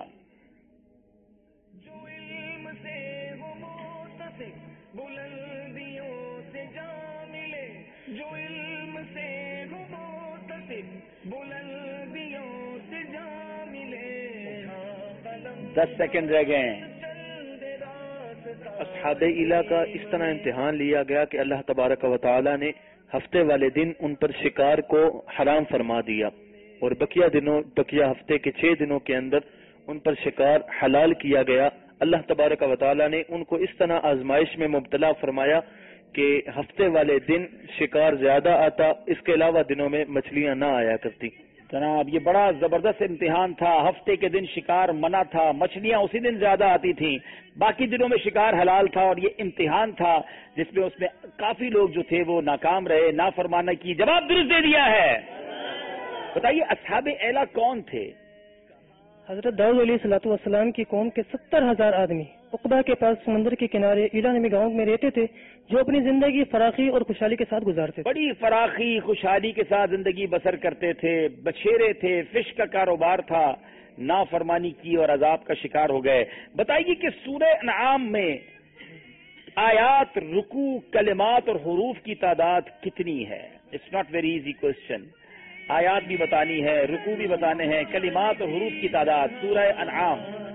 دس سیکنڈ رہ گئے ہیں. اصحاب اعلیٰ کا اس طرح امتحان لیا گیا کہ اللہ تبارک و تعالی نے ہفتے والے دن ان پر شکار کو حرام فرما دیا اور بقیہ ہفتے کے 6 دنوں کے اندر ان پر شکار حلال کیا گیا. اللہ تبارک و تعالی نے ان کو اس طرح آزمائش میں مبتلا فرمایا کہ ہفتے والے دن شکار زیادہ آتا، اس کے علاوہ دنوں میں مچھلیاں نہ آیا کرتی. جناب یہ بڑا زبردست امتحان تھا. ہفتے کے دن شکار منع تھا، مچھلیاں اسی دن زیادہ آتی تھیں، باقی دنوں میں شکار حلال تھا. اور یہ امتحان تھا جس میں اس میں کافی لوگ جو تھے وہ ناکام رہے، نافرمانی کی. جواب درست دے دیا ہے. بتائیے اصحاب اعلیٰ کون تھے؟ حضرت داؤد علیہ الصلوۃ والسلام کی قوم کے 70,000 آدمی عقبہ کے پاس سمندر کے کنارے ایلا نامی گاؤں میں رہتے تھے، جو اپنی زندگی فراخی اور خوشحالی کے ساتھ گزارتے تھے. بڑی فراخی خوشحالی کے ساتھ زندگی بسر کرتے تھے. بچھیرے تھے، فش کا کاروبار تھا، نافرمانی کی اور عذاب کا شکار ہو گئے. بتائیے کہ سورہ انعام میں آیات، رکوع، کلمات اور حروف کی تعداد کتنی ہے؟ It's not very easy question. آیات بھی بتانی ہے، رکوع بھی بتانے ہیں، کلمات اور حروف کی تعداد. سورہ انعام.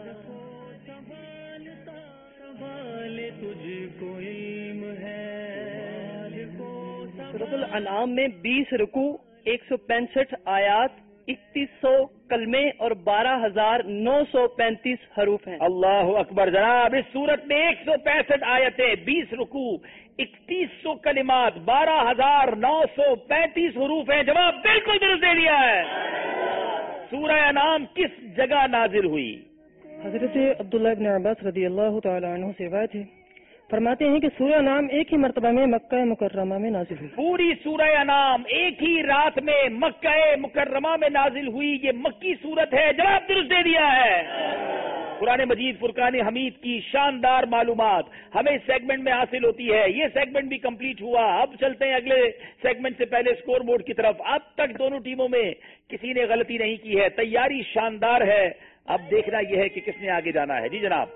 سورۃ الانعام میں 20 رکوع، 165 آیات، 3100 کلمے اور 12,935 حروف ہیں. اللہ اکبر. جناب اس سورت میں 165 آیتیں، 20 رکوع، 3100 کلمات، 12,935 حروف ہیں. جواب بالکل درست دے دیا ہے. سورہ انعام کس جگہ نازل ہوئی؟ حضرت عبداللہ ابن عباس رضی اللہ تعالی عنہ سے روایت ہے، فرماتے ہیں کہ سورہ انعام ایک ہی مرتبہ میں مکہ مکرمہ میں نازل ہوئی. پوری سورہ انعام ایک ہی رات میں مکہ مکرمہ میں نازل ہوئی. یہ مکی سورت ہے. جواب درست دے دیا ہے. قرآن مجید فرقان حمید کی شاندار معلومات ہمیں اس سیگمنٹ میں حاصل ہوتی ہے. یہ سیگمنٹ بھی کمپلیٹ ہوا. اب چلتے ہیں اگلے سیگمنٹ سے پہلے اسکور بورڈ کی طرف. اب تک دونوں ٹیموں میں کسی نے غلطی نہیں کی ہے. تیاری شاندار ہے. اب دیکھنا یہ ہے کہ کس نے آگے جانا ہے. جی جناب.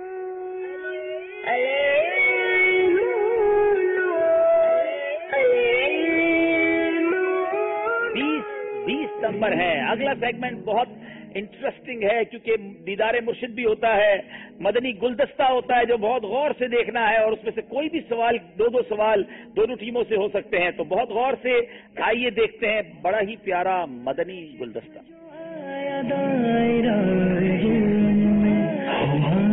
20 نمبر ہے. اگلا سیگمنٹ بہت انٹرسٹنگ ہے کیونکہ دیدار مرشد بھی ہوتا ہے، مدنی گلدستہ ہوتا ہے جو بہت غور سے دیکھنا ہے اور اس میں سے کوئی بھی سوال، 2 سوال دونوں ٹیموں سے ہو سکتے ہیں. تو بہت غور سے آئیے دیکھتے ہیں. بڑا ہی پیارا مدنی گلدستہ.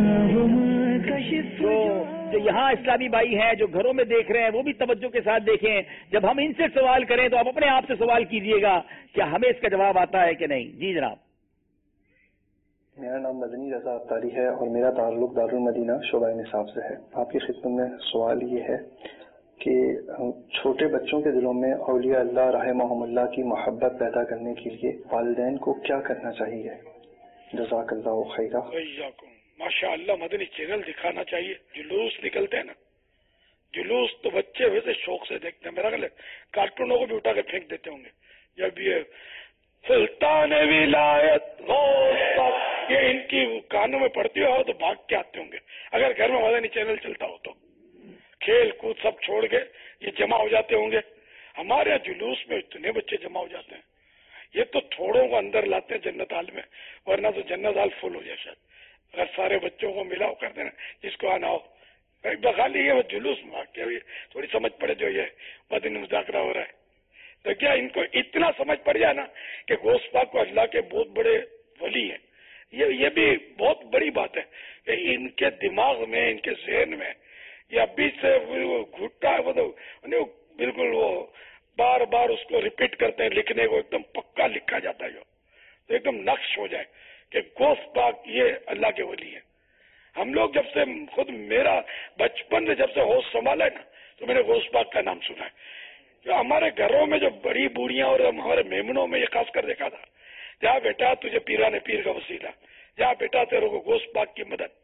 جو یہاں اسلامی بھائی ہیں جو گھروں میں دیکھ رہے ہیں وہ بھی توجہ کے ساتھ دیکھیں. جب ہم ان سے سوال کریں تو آپ اپنے آپ سے سوال کیجئے گا کیا ہمیں اس کا جواب آتا ہے کہ نہیں. جی جناب. میرا نام مدنی رضا اختاری ہے اور میرا تعلق دارالمدینہ شعبہ نصاب سے ہے. آپ کی خدمت میں سوال یہ ہے کہ چھوٹے بچوں کے دلوں میں اولیاء اللہ رحمہم اللہ کی محبت پیدا کرنے کے لیے والدین کو کیا کرنا چاہیے؟ جزاک اللہ خیرہ. ماشاء اللہ مدنی چینل دکھانا چاہیے. جلوس نکلتے ہیں نا، جلوس تو بچے ویسے شوق سے دیکھتے ہیں. میرا خیال ہے کارٹونوں کو بھی اٹھا کے پھینک دیتے ہوں گے. جب یہ سلطان ولایت یہ ان کی کانوں میں پڑتی ہو تو بھاگ کے آتے ہوں گے. اگر گھر میں مدنی چینل چلتا ہو تو کھیل کود سب چھوڑ کے یہ جمع ہو جاتے ہوں گے. ہمارے یہاں جلوس میں اتنے بچے جمع ہو جاتے ہیں. یہ تو تھوڑوں کو اندر لاتے ہیں جنت حال میں، ورنہ تو جنت حال فل ہو جائے. شاید اگر سارے بچوں کو ملاؤ کر دینا جس کو آنا ہو بخالی یہ جلوس میں بھاگ کے تھوڑی سمجھ پڑے جو یہ مدنی مذاکرہ ہو رہا ہے تو کیا ان کو اتنا سمجھ پڑ جائے نا کہ غوث پاک کو اللہ کے بہت بڑے ولی ہیں. یہ بھی بہت بڑی بات ہے کہ ان کے دماغ میں ان کے ذہن میں یہ ابھی سے گھٹا ہے بالکل وہ بار بار اس کو ریپیٹ کرتے ہیں. لکھنے کو ایک دم پکا لکھا جاتا ہے جو تو ایک دم نقش ہو جائے کہ غوث پاک یہ اللہ کے ولی ہیں. ہم لوگ جب سے خود میرا بچپن سے جب سے ہوش سنبھالا ہے نا تو میں نے غوث پاک کا نام سنا ہے. جو ہمارے گھروں میں جو بڑی بوڑھیاں اور ہمارے میمنوں میں یہ خاص کر دیکھا تھا، جا بیٹا تجھے پیرانے پیر کا وسیلہ، جا بیٹا تیرے کو غوث پاک کی مدد.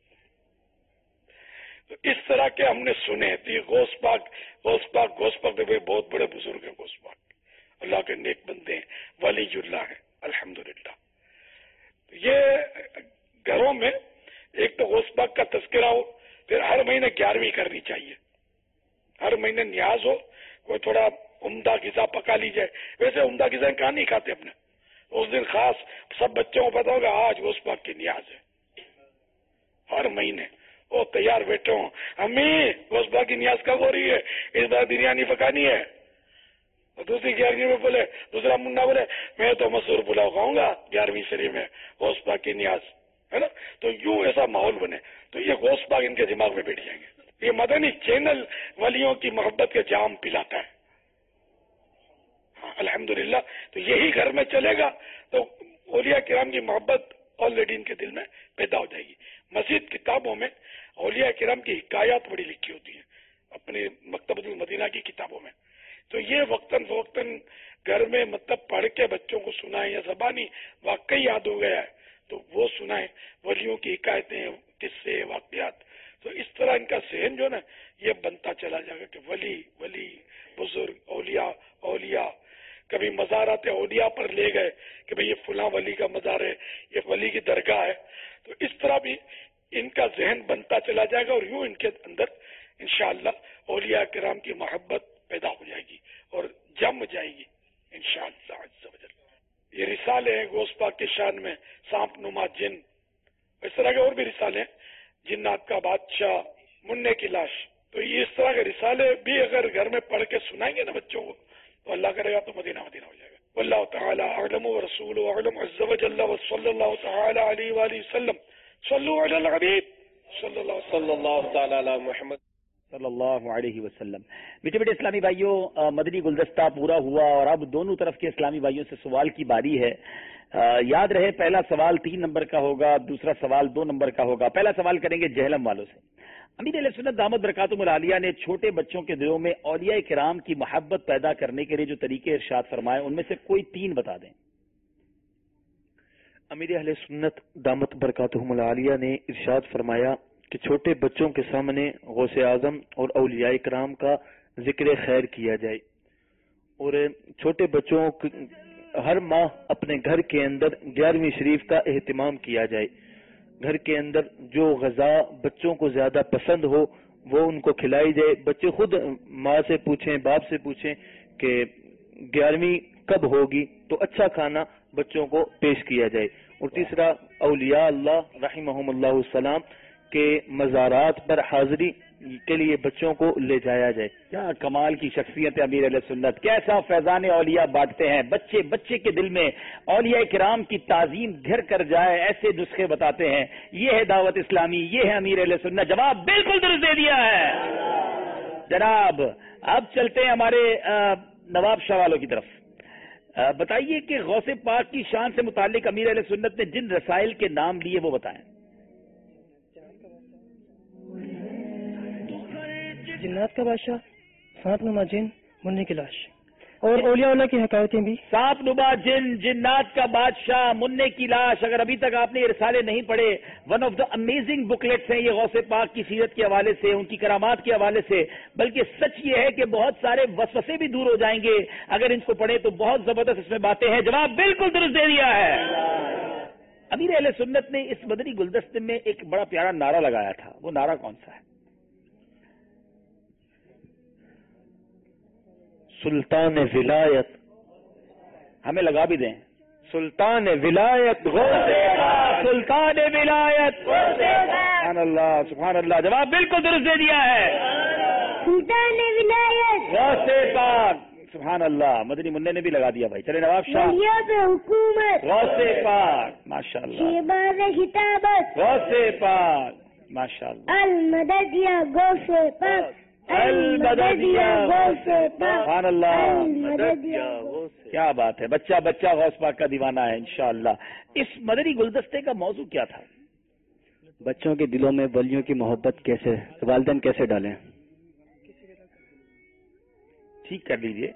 تو اس طرح کے ہم نے سنے تھے. غوث پاک بہت بڑے بزرگ ہیں. غوث پاک اللہ کے نیک بندے ہیں، ولی اللہ ہیں الحمدللہ. یہ گھروں میں ایک تو غوث پاک کا تذکرہ ہو، پھر ہر مہینے 11ویں کرنی چاہیے. ہر مہینے نیاز ہو، کوئی تھوڑا عمدہ غذا پکا لی جائے. ویسے عمدہ غذا کہاں نہیں کھاتے اپنے، اس دن خاص سب بچوں کو پتا ہوگا آج غوث پاک کی نیاز ہے. ہر مہینے وہ تیار بیٹھے ہوں، امی غوث پاک کی نیاز کب ہو رہی ہے، اس بار بریانی پکانی ہے. اور دوسری 11ویں میں بولے، دوسرا منا بولے میں تو مسور پلاؤ کھاؤں گا 11ویں شریف میں، غوث پاک کی نیاز ہے نا. تو یوں ایسا ماحول بنے تو یہ غوث پاک ان کے دماغ میں بیٹھ جائیں گے. یہ مدنی چینل ولیوں کی محبت کے جام پلاتا ہے. ہاں الحمدللہ. تو یہی گھر میں چلے گا تو اولیاء کرام کی محبت آلریڈی ان کے دل میں پیدا ہو جائے گی. مزید کتابوں میں اولیاء کرام کی حکایات بڑی لکھی ہوتی ہیں اپنے مکتبۃ المدینہ کی کتابوں میں. تو یہ وقتاً فوقتاً گھر میں مطلب پڑھ کے بچوں کو سنائیں یا زبانی واقعی یاد ہو گیا ہے تو وہ سنائیں ولیوں کی حکایتیں، قصے، واقعات. تو اس طرح ان کا ذہن جو نا یہ بنتا چلا جائے گا کہ ولی ولی بزرگ اولیاء اولیاء. کبھی مزارات اولیاء پر لے گئے کہ بھئی یہ فلاں ولی کا مزار ہے، یہ ولی کی درگاہ ہے. تو اس طرح بھی ان کا ذہن بنتا چلا جائے گا اور یوں ان کے اندر انشاءاللہ اولیاء کرام کی محبت پیدا ہو جائے گی اور جم جائے گی انشاءاللہ عز و جل. یہ رسالے ہیں غوث پاک کی شان میں، سانپ نما جن، اس طرح کے اور بھی رسالے ہیں، جنات کا بادشاہ، منع کی لاش. تو یہ اس طرح کے رسالے بھی اگر گھر میں پڑھ کے سنائیں گے نا بچوں کو تو اللہ کرے گا تو مدینہ مدینہ ہو جائے گا. واللہ تعالی اعلم ورسولہ اعلم عز و جل وصلی اللہ تعالی علیہ وآلہ وسلم. صلو علی الحبیب صلی اللہ تعالی علی محمد صلی اللہ علیہ وسلم. میٹھے میٹھے اسلامی بھائیوں، مدنی گلدستہ پورا ہوا اور اب دونوں طرف کے اسلامی بھائیوں سے سوال کی باری ہے. یاد رہے پہلا سوال 3 نمبر کا ہوگا، دوسرا سوال 2 نمبر کا ہوگا. پہلا سوال کریں گے جہلم والوں سے. امیر اہل سنت دامت برکاتہم العالیہ نے چھوٹے بچوں کے دلوں میں اولیاء کرام کی محبت پیدا کرنے کے لیے جو طریقے ارشاد فرمائے ان میں سے کوئی 3 بتا دیں. امیر اہل سنت دامت برکاتہم العالیہ نے ارشاد فرمایا کہ چھوٹے بچوں کے سامنے غوث اعظم اور اولیاء کرام کا ذکر خیر کیا جائے اور چھوٹے بچوں ہر ماہ اپنے گھر کے اندر 11ویں شریف کا اہتمام کیا جائے. گھر کے اندر جو غذا بچوں کو زیادہ پسند ہو وہ ان کو کھلائی جائے. بچے خود ماں سے پوچھیں، باپ سے پوچھیں کہ 11ویں کب ہوگی تو اچھا کھانا بچوں کو پیش کیا جائے. اور تیسرا اولیاء اللہ رحمہم اللہ السلام کے مزارات پر حاضری کے لیے بچوں کو لے جایا جائے. کیا کمال کی شخصیت امیر اہل سنت, کیسا فیضان اولیاء بانٹتے ہیں. بچے بچے کے دل میں اولیاء کرام کی تعظیم گھر کر جائے ایسے نسخے بتاتے ہیں. یہ ہے دعوت اسلامی, یہ ہے امیر اہل سنت. جواب بالکل درست دے دیا ہے جناب. اب چلتے ہیں ہمارے نواب شاہ والوں کی طرف. بتائیے کہ غوث پاک کی شان سے متعلق امیر اہل سنت نے جن رسائل کے نام لیے وہ بتائیں. جنات کا بادشاہ, سانپ نما جن, منی کی لاش, اور اولیاء اللہ کی حکایتیں بھی. سانپ نما جن, جنات کا بادشاہ, منی کی لاش. اگر ابھی تک آپ نے یہ رسالے نہیں پڑھے, one of the amazing booklets ہیں یہ غوث پاک کی سیرت کے حوالے سے, ان کی کرامات کے حوالے سے. بلکہ سچ یہ ہے کہ بہت سارے وسوسے بھی دور ہو جائیں گے اگر ان کو پڑھیں تو. بہت زبردست اس میں باتیں ہیں. جواب بالکل درست دے دیا ہے. امیر اہل سنت نے اس مدنی گلدستے میں ایک بڑا پیارا نعرہ لگایا تھا. وہ نعرہ کون سا ہے؟ سلطان ولایت. ہمیں لگا بھی دیں. سلطان ولایت غوث پاک, سلطان ولایت. سبحان اللہ, سبحان اللہ. جواب بالکل درست دے دیا ہے. سلطان ولایت غوث پاک. سبحان اللہ. مدنی منع نے بھی لگا دیا بھائی. چلے نواب شاہ. حکومت غوث پاک. ماشاء اللہ. شہباز خطابت غوث پاک. ماشاء اللہ. المدد یا غوث پاک, المددیہ غوث پاک. سبحان اللہ. کیا بات ہے. بچہ بچہ غوث پاک کا دیوانہ ہے انشاءاللہ. اس مدنی گلدستے کا موضوع کیا تھا؟ بچوں کے دلوں میں ولیوں کی محبت کیسے, والدین کیسے ڈالیں. ٹھیک کر لیجئے.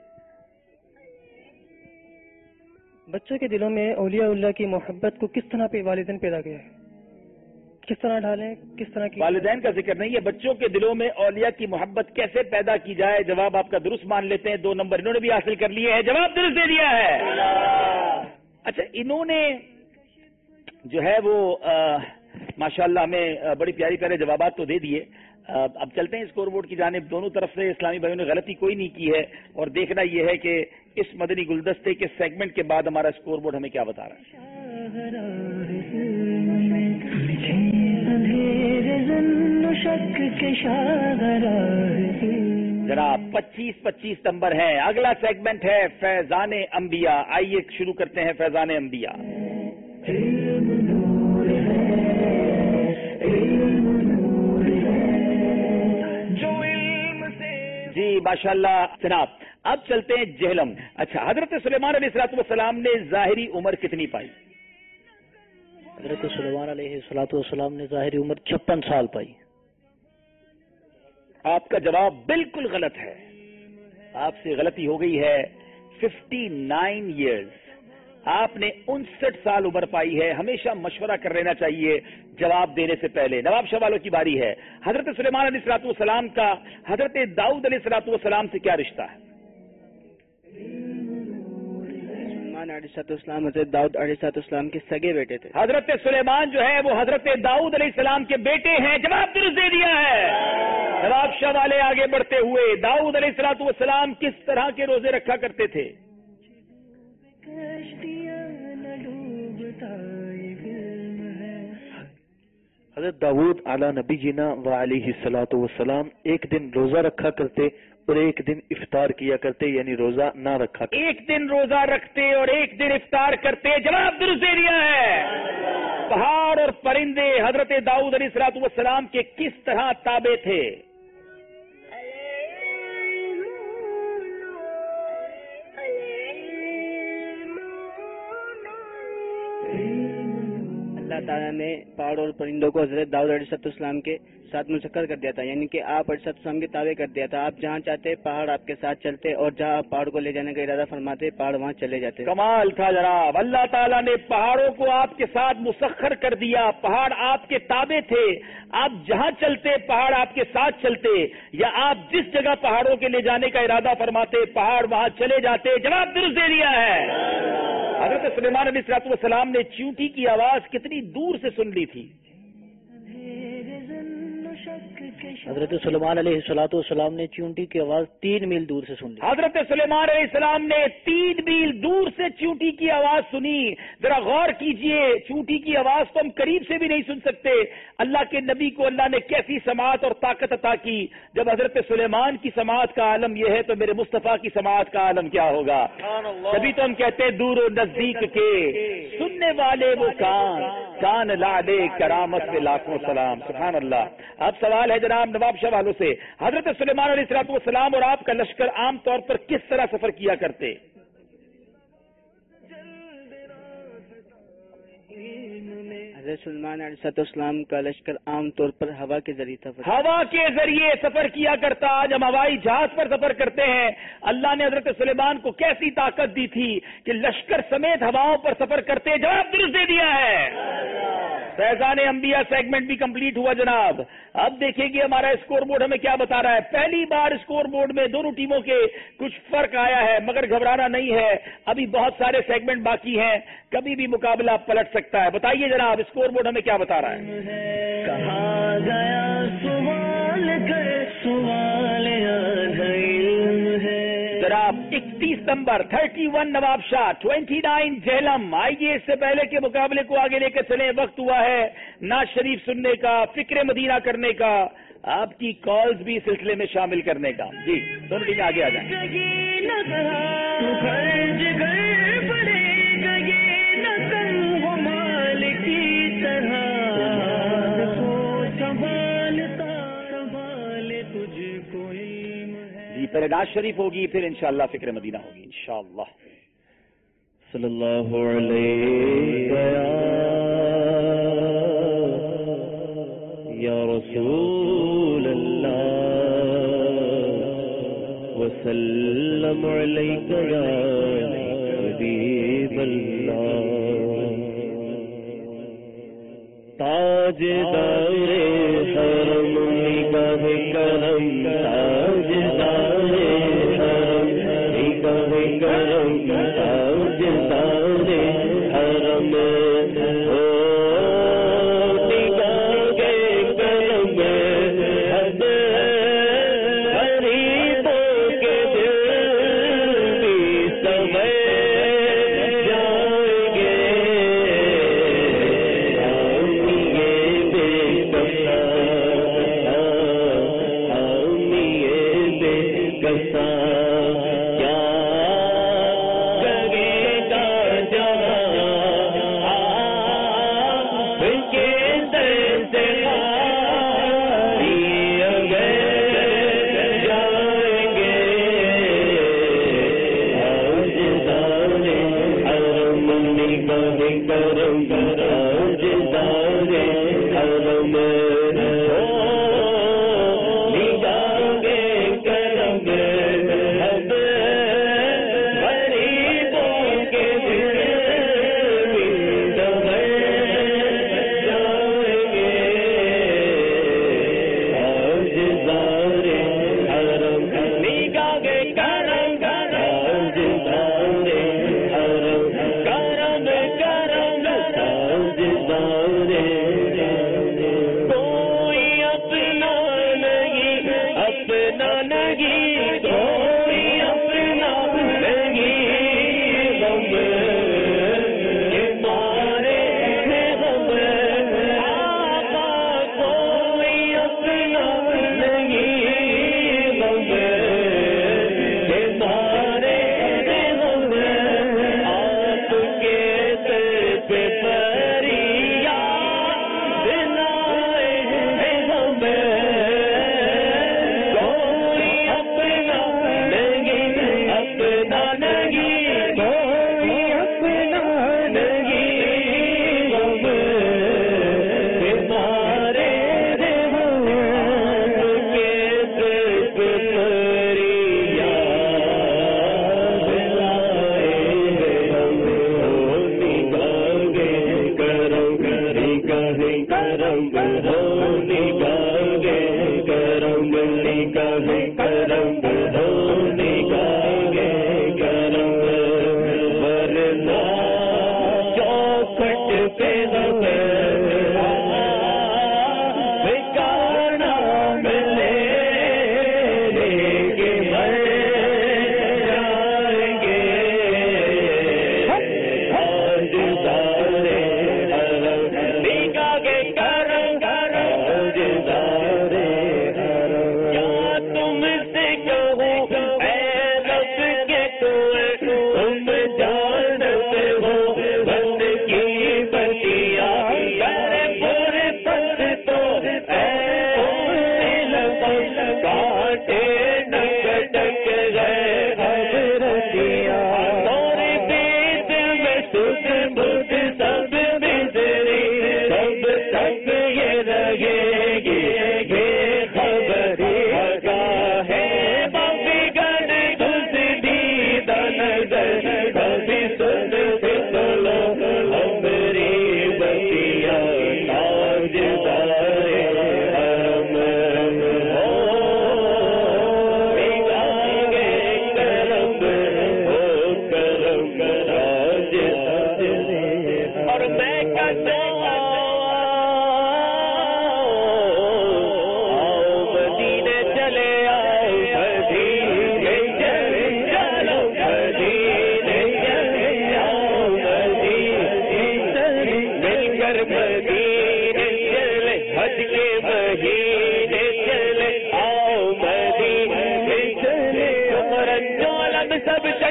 بچوں کے دلوں میں اولیاء اللہ کی محبت کو کس طرح پہ والدین پیدا کیا ہے, کس طرح ڈالیں, کس طرح کی. والدین کا ذکر نہیں ہے, بچوں کے دلوں میں اولیاء کی محبت کیسے پیدا کی جائے. جواب آپ کا درست مان لیتے ہیں. 2 نمبر انہوں نے بھی حاصل کر لیے ہیں. جواب درست دے دیا ہے. اچھا, انہوں نے جو ہے وہ ماشاءاللہ ہمیں بڑی پیاری پیارے جوابات تو دے دیے. اب چلتے ہیں اسکور بورڈ کی جانب. دونوں طرف سے اسلامی بھائیوں نے غلطی کوئی نہیں کی ہے, اور دیکھنا یہ ہے کہ اس مدنی گلدستے کے سیگمنٹ کے بعد ہمارا اسکور بورڈ ہمیں کیا بتا رہا ہے. جناب 25 نمبر ہیں. اگلا سیگمنٹ ہے فیضان انبیاء. آئیے شروع کرتے ہیں فیضان انبیاء. جی ماشاءاللہ جناب. اب چلتے ہیں جہلم. اچھا, حضرت سلیمان علیہ السلام نے ظاہری عمر کتنی پائی؟ حضرت سلیمان علیہ السلام نے ظاہری عمر 56 سال پائی. آپ کا جواب بالکل غلط ہے. آپ سے غلطی ہو گئی ہے. 59 ایئرز. آپ نے 59 سال عمر پائی ہے. ہمیشہ مشورہ کر لینا چاہیے جواب دینے سے پہلے. نواب شاہ والوں کی باری ہے. حضرت سلیمان علیہ السلام کا حضرت داؤد علیہ السلام سے کیا رشتہ ہے؟ علیہ السلام حضرت داؤد علیہ السلام کے سگے بیٹے تھے. حضرت سلیمان جو ہے وہ حضرت داؤد علیہ السلام کے بیٹے ہیں. جواب درست دے دیا ہے. نواب شاہ والے آگے بڑھتے ہوئے. داؤد علیہ السلام کس طرح کے روزے رکھا کرتے تھے؟ حضرت داؤد علی نبی جینا و علیہ السلام ایک دن روزہ رکھا کرتے اور ایک دن افطار کیا کرتے, یعنی روزہ نہ رکھا کرتے. ایک دن روزہ رکھتے اور ایک دن افطار کرتے. جواب درست دے دیا ہے. پہاڑ اور پرندے حضرت داؤد علیہ السلام کے کس طرح تابع تھے؟ اللہ تعالیٰ نے پہاڑ اور پرندوں کو حضرت داؤد علیہ السلام کے ساتھ مسخر کر دیا تھا, یعنی کہ آپ علیہ السلام کے تابع کر دیا تھا. آپ جہاں چاہتے پہاڑ آپ کے ساتھ چلتے, اور جہاں آپ پہاڑ کو لے جانے کا ارادہ فرماتے پہاڑ وہاں چلے جاتے. کمال تھا جناب. اللہ تعالیٰ نے پہاڑوں کو آپ کے ساتھ مسخر کر دیا. پہاڑ آپ کے تابع تھے. آپ جہاں چلتے پہاڑ آپ کے ساتھ چلتے, یا آپ جس جگہ پہاڑوں کے لے جانے کا ارادہ فرماتے پہاڑ وہاں چلے جاتے. جواب درست دے دیا ہے. حضرت سلیمان علیہ السلام نے چیونٹی کی آواز کتنی دور سے سن لی تھی؟ حضرت سلیمان علیہ السلام نے چونٹی کی آواز 3 میل دور سے سن لی. حضرت سلیمان علیہ السلام نے 3 میل دور سے چونٹی کی آواز سنی. ذرا غور کیجئے, چونٹی کی آواز تو ہم قریب سے بھی نہیں سن سکتے. اللہ کے نبی کو اللہ نے کیسی سماعت اور طاقت عطا کی. جب حضرت سلیمان کی سماعت کا عالم یہ ہے تو میرے مصطفیٰ کی سماعت کا عالم کیا ہوگا. تبھی تو ہم کہتے ہیں دور و نزدیک کے سننے والے وہ کان لعلے کرامت سے لاکھوں سلام. سبحان اللہ. اب سوال ہے جناب نواب شاہ والوں سے, حضرت سلیمان علیہ السلام اور آپ کا لشکر عام طور پر کس طرح سفر کیا کرتے؟ حضرت سلیمان علیہ السلام کا لشکر عام طور پر ہوا کے ذریعے سفر کیا کرتا. آج ہم ہوائی جہاز پر سفر کرتے ہیں. اللہ نے حضرت سلیمان کو کیسی طاقت دی تھی کہ لشکر سمیت ہواؤں پر سفر کرتے. جواب درست دے دیا ہے. فیضان انبیاء سیگمنٹ بھی کمپلیٹ ہوا جناب. اب دیکھیں گے ہمارا اسکور بورڈ ہمیں کیا بتا رہا ہے. پہلی بار اسکور بورڈ میں دونوں ٹیموں کے کچھ فرق آیا ہے, مگر گھبرانا نہیں ہے. ابھی بہت سارے سیگمنٹ باقی ہیں, کبھی بھی مقابلہ پلٹ سکتا ہے. بتائیے جناب اسکور بورڈ ہمیں کیا بتا رہا ہے. کہا گیا سوال کر سوال جناب 31 نمبر 31 نواب شاہ 29 جہلم. آئیے اس سے پہلے کے مقابلے کو آگے لے کر چلیں. وقت ہوا ہے نعت شریف سننے کا, فکر مدینہ کرنے کا, آپ کی کالز بھی سلسلے میں شامل کرنے کا. جی دونوں ٹیمیں آگے آ جائیں. پہلے نعت شریف ہوگی, پھر انشاءاللہ فکر مدینہ ہوگی انشاءاللہ. صلی اللہ علیہ یا رسول اللہ وسلم علیک یا حبیب اللہ. تاجدار حرم نگاہ کرم, تاجدار حرم نگاہ کرم, تاجدار حرم ہو نگاہ کرم. حد غریبوں کے دل بھی سمے جائیں گے.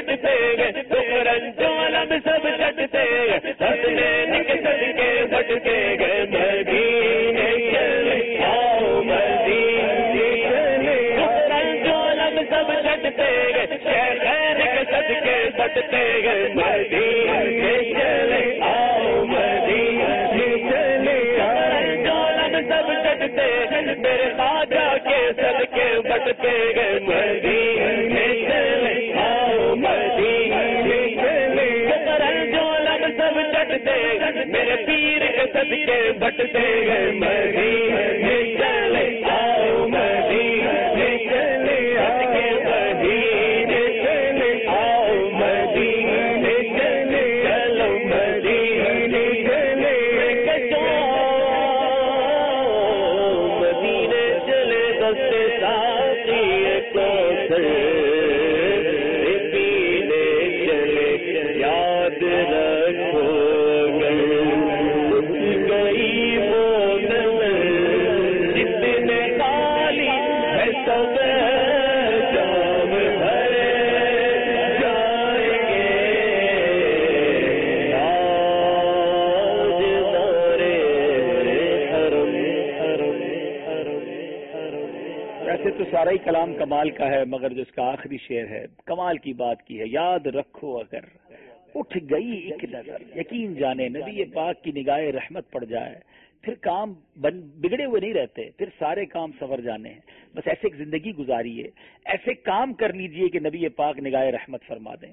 چٹتے گئے بکرن چولم سب چٹتے گئے حسنین کے صدقے بٹتے گئے مدینے چلے آؤ مدینے چلے بکرن چولم سب چٹتے گئے شیخین کے صدقے بٹتے گئے مدینے چلے آؤ مدینے چلے بکرن چولم سب چٹتے میرے خواجہ کے صدقے بٹتے گئے مدینے چلے آؤ مدینے چلے بکرن چولم سب چٹتے میرے پیر کے صدقے بٹتے گئے مدینے چلے آؤ مدینے چلے صدقے مدینے چلے آؤ مدینے چلے چلو مدینے چلے مدینے چلے دستے ساتھی کوثر پینے چلے یاد رکھو گئی وہ جتنے خالی ہے سب جام بھرے جائیں گے تاجدارے حرم حرم حرم حرم. ویسے تو سارا ہی کلام کمال کا ہے مگر جو اس کا آخری شعر ہے کمال کی بات کی ہے. یاد رکھو اگر اٹھ گئی ایک نظر یقین جانے نبی پاک کی نگاہ رحمت پڑ جائے پھر کام بگڑے ہوئے نہیں رہتے پھر سارے کام سنور جانے ہیں. بس ایسے ایک زندگی گزاریے ایسے کام کر لیجئے کہ نبی پاک نگاہ رحمت فرما دیں.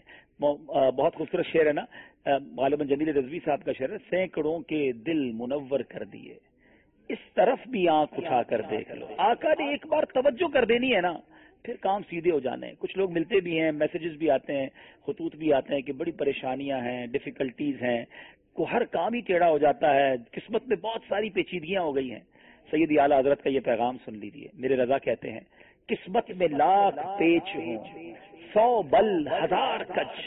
بہت خوبصورت شعر ہے نا غالباً جمیل رضوی صاحب کا شعر ہے. سینکڑوں کے دل منور کر دیے اس طرف بھی آنکھ اٹھا کر دیکھ لو. آقا نے ایک بار توجہ کر دینی ہے نا پھر کام سیدھے ہو جانے ہیں. کچھ لوگ ملتے بھی ہیں میسیجز بھی آتے ہیں خطوط بھی آتے ہیں کہ بڑی پریشانیاں ہیں ڈیفیکلٹیز ہیں کو ہر کام ہی ٹیڑھا ہو جاتا ہے قسمت میں بہت ساری پیچیدگیاں ہو گئی ہیں. سیدی اعلیٰ حضرت کا یہ پیغام سن لیجیے. میرے رضا کہتے ہیں قسمت میں لاکھ پیچ ہوں 100 بل 1000 کج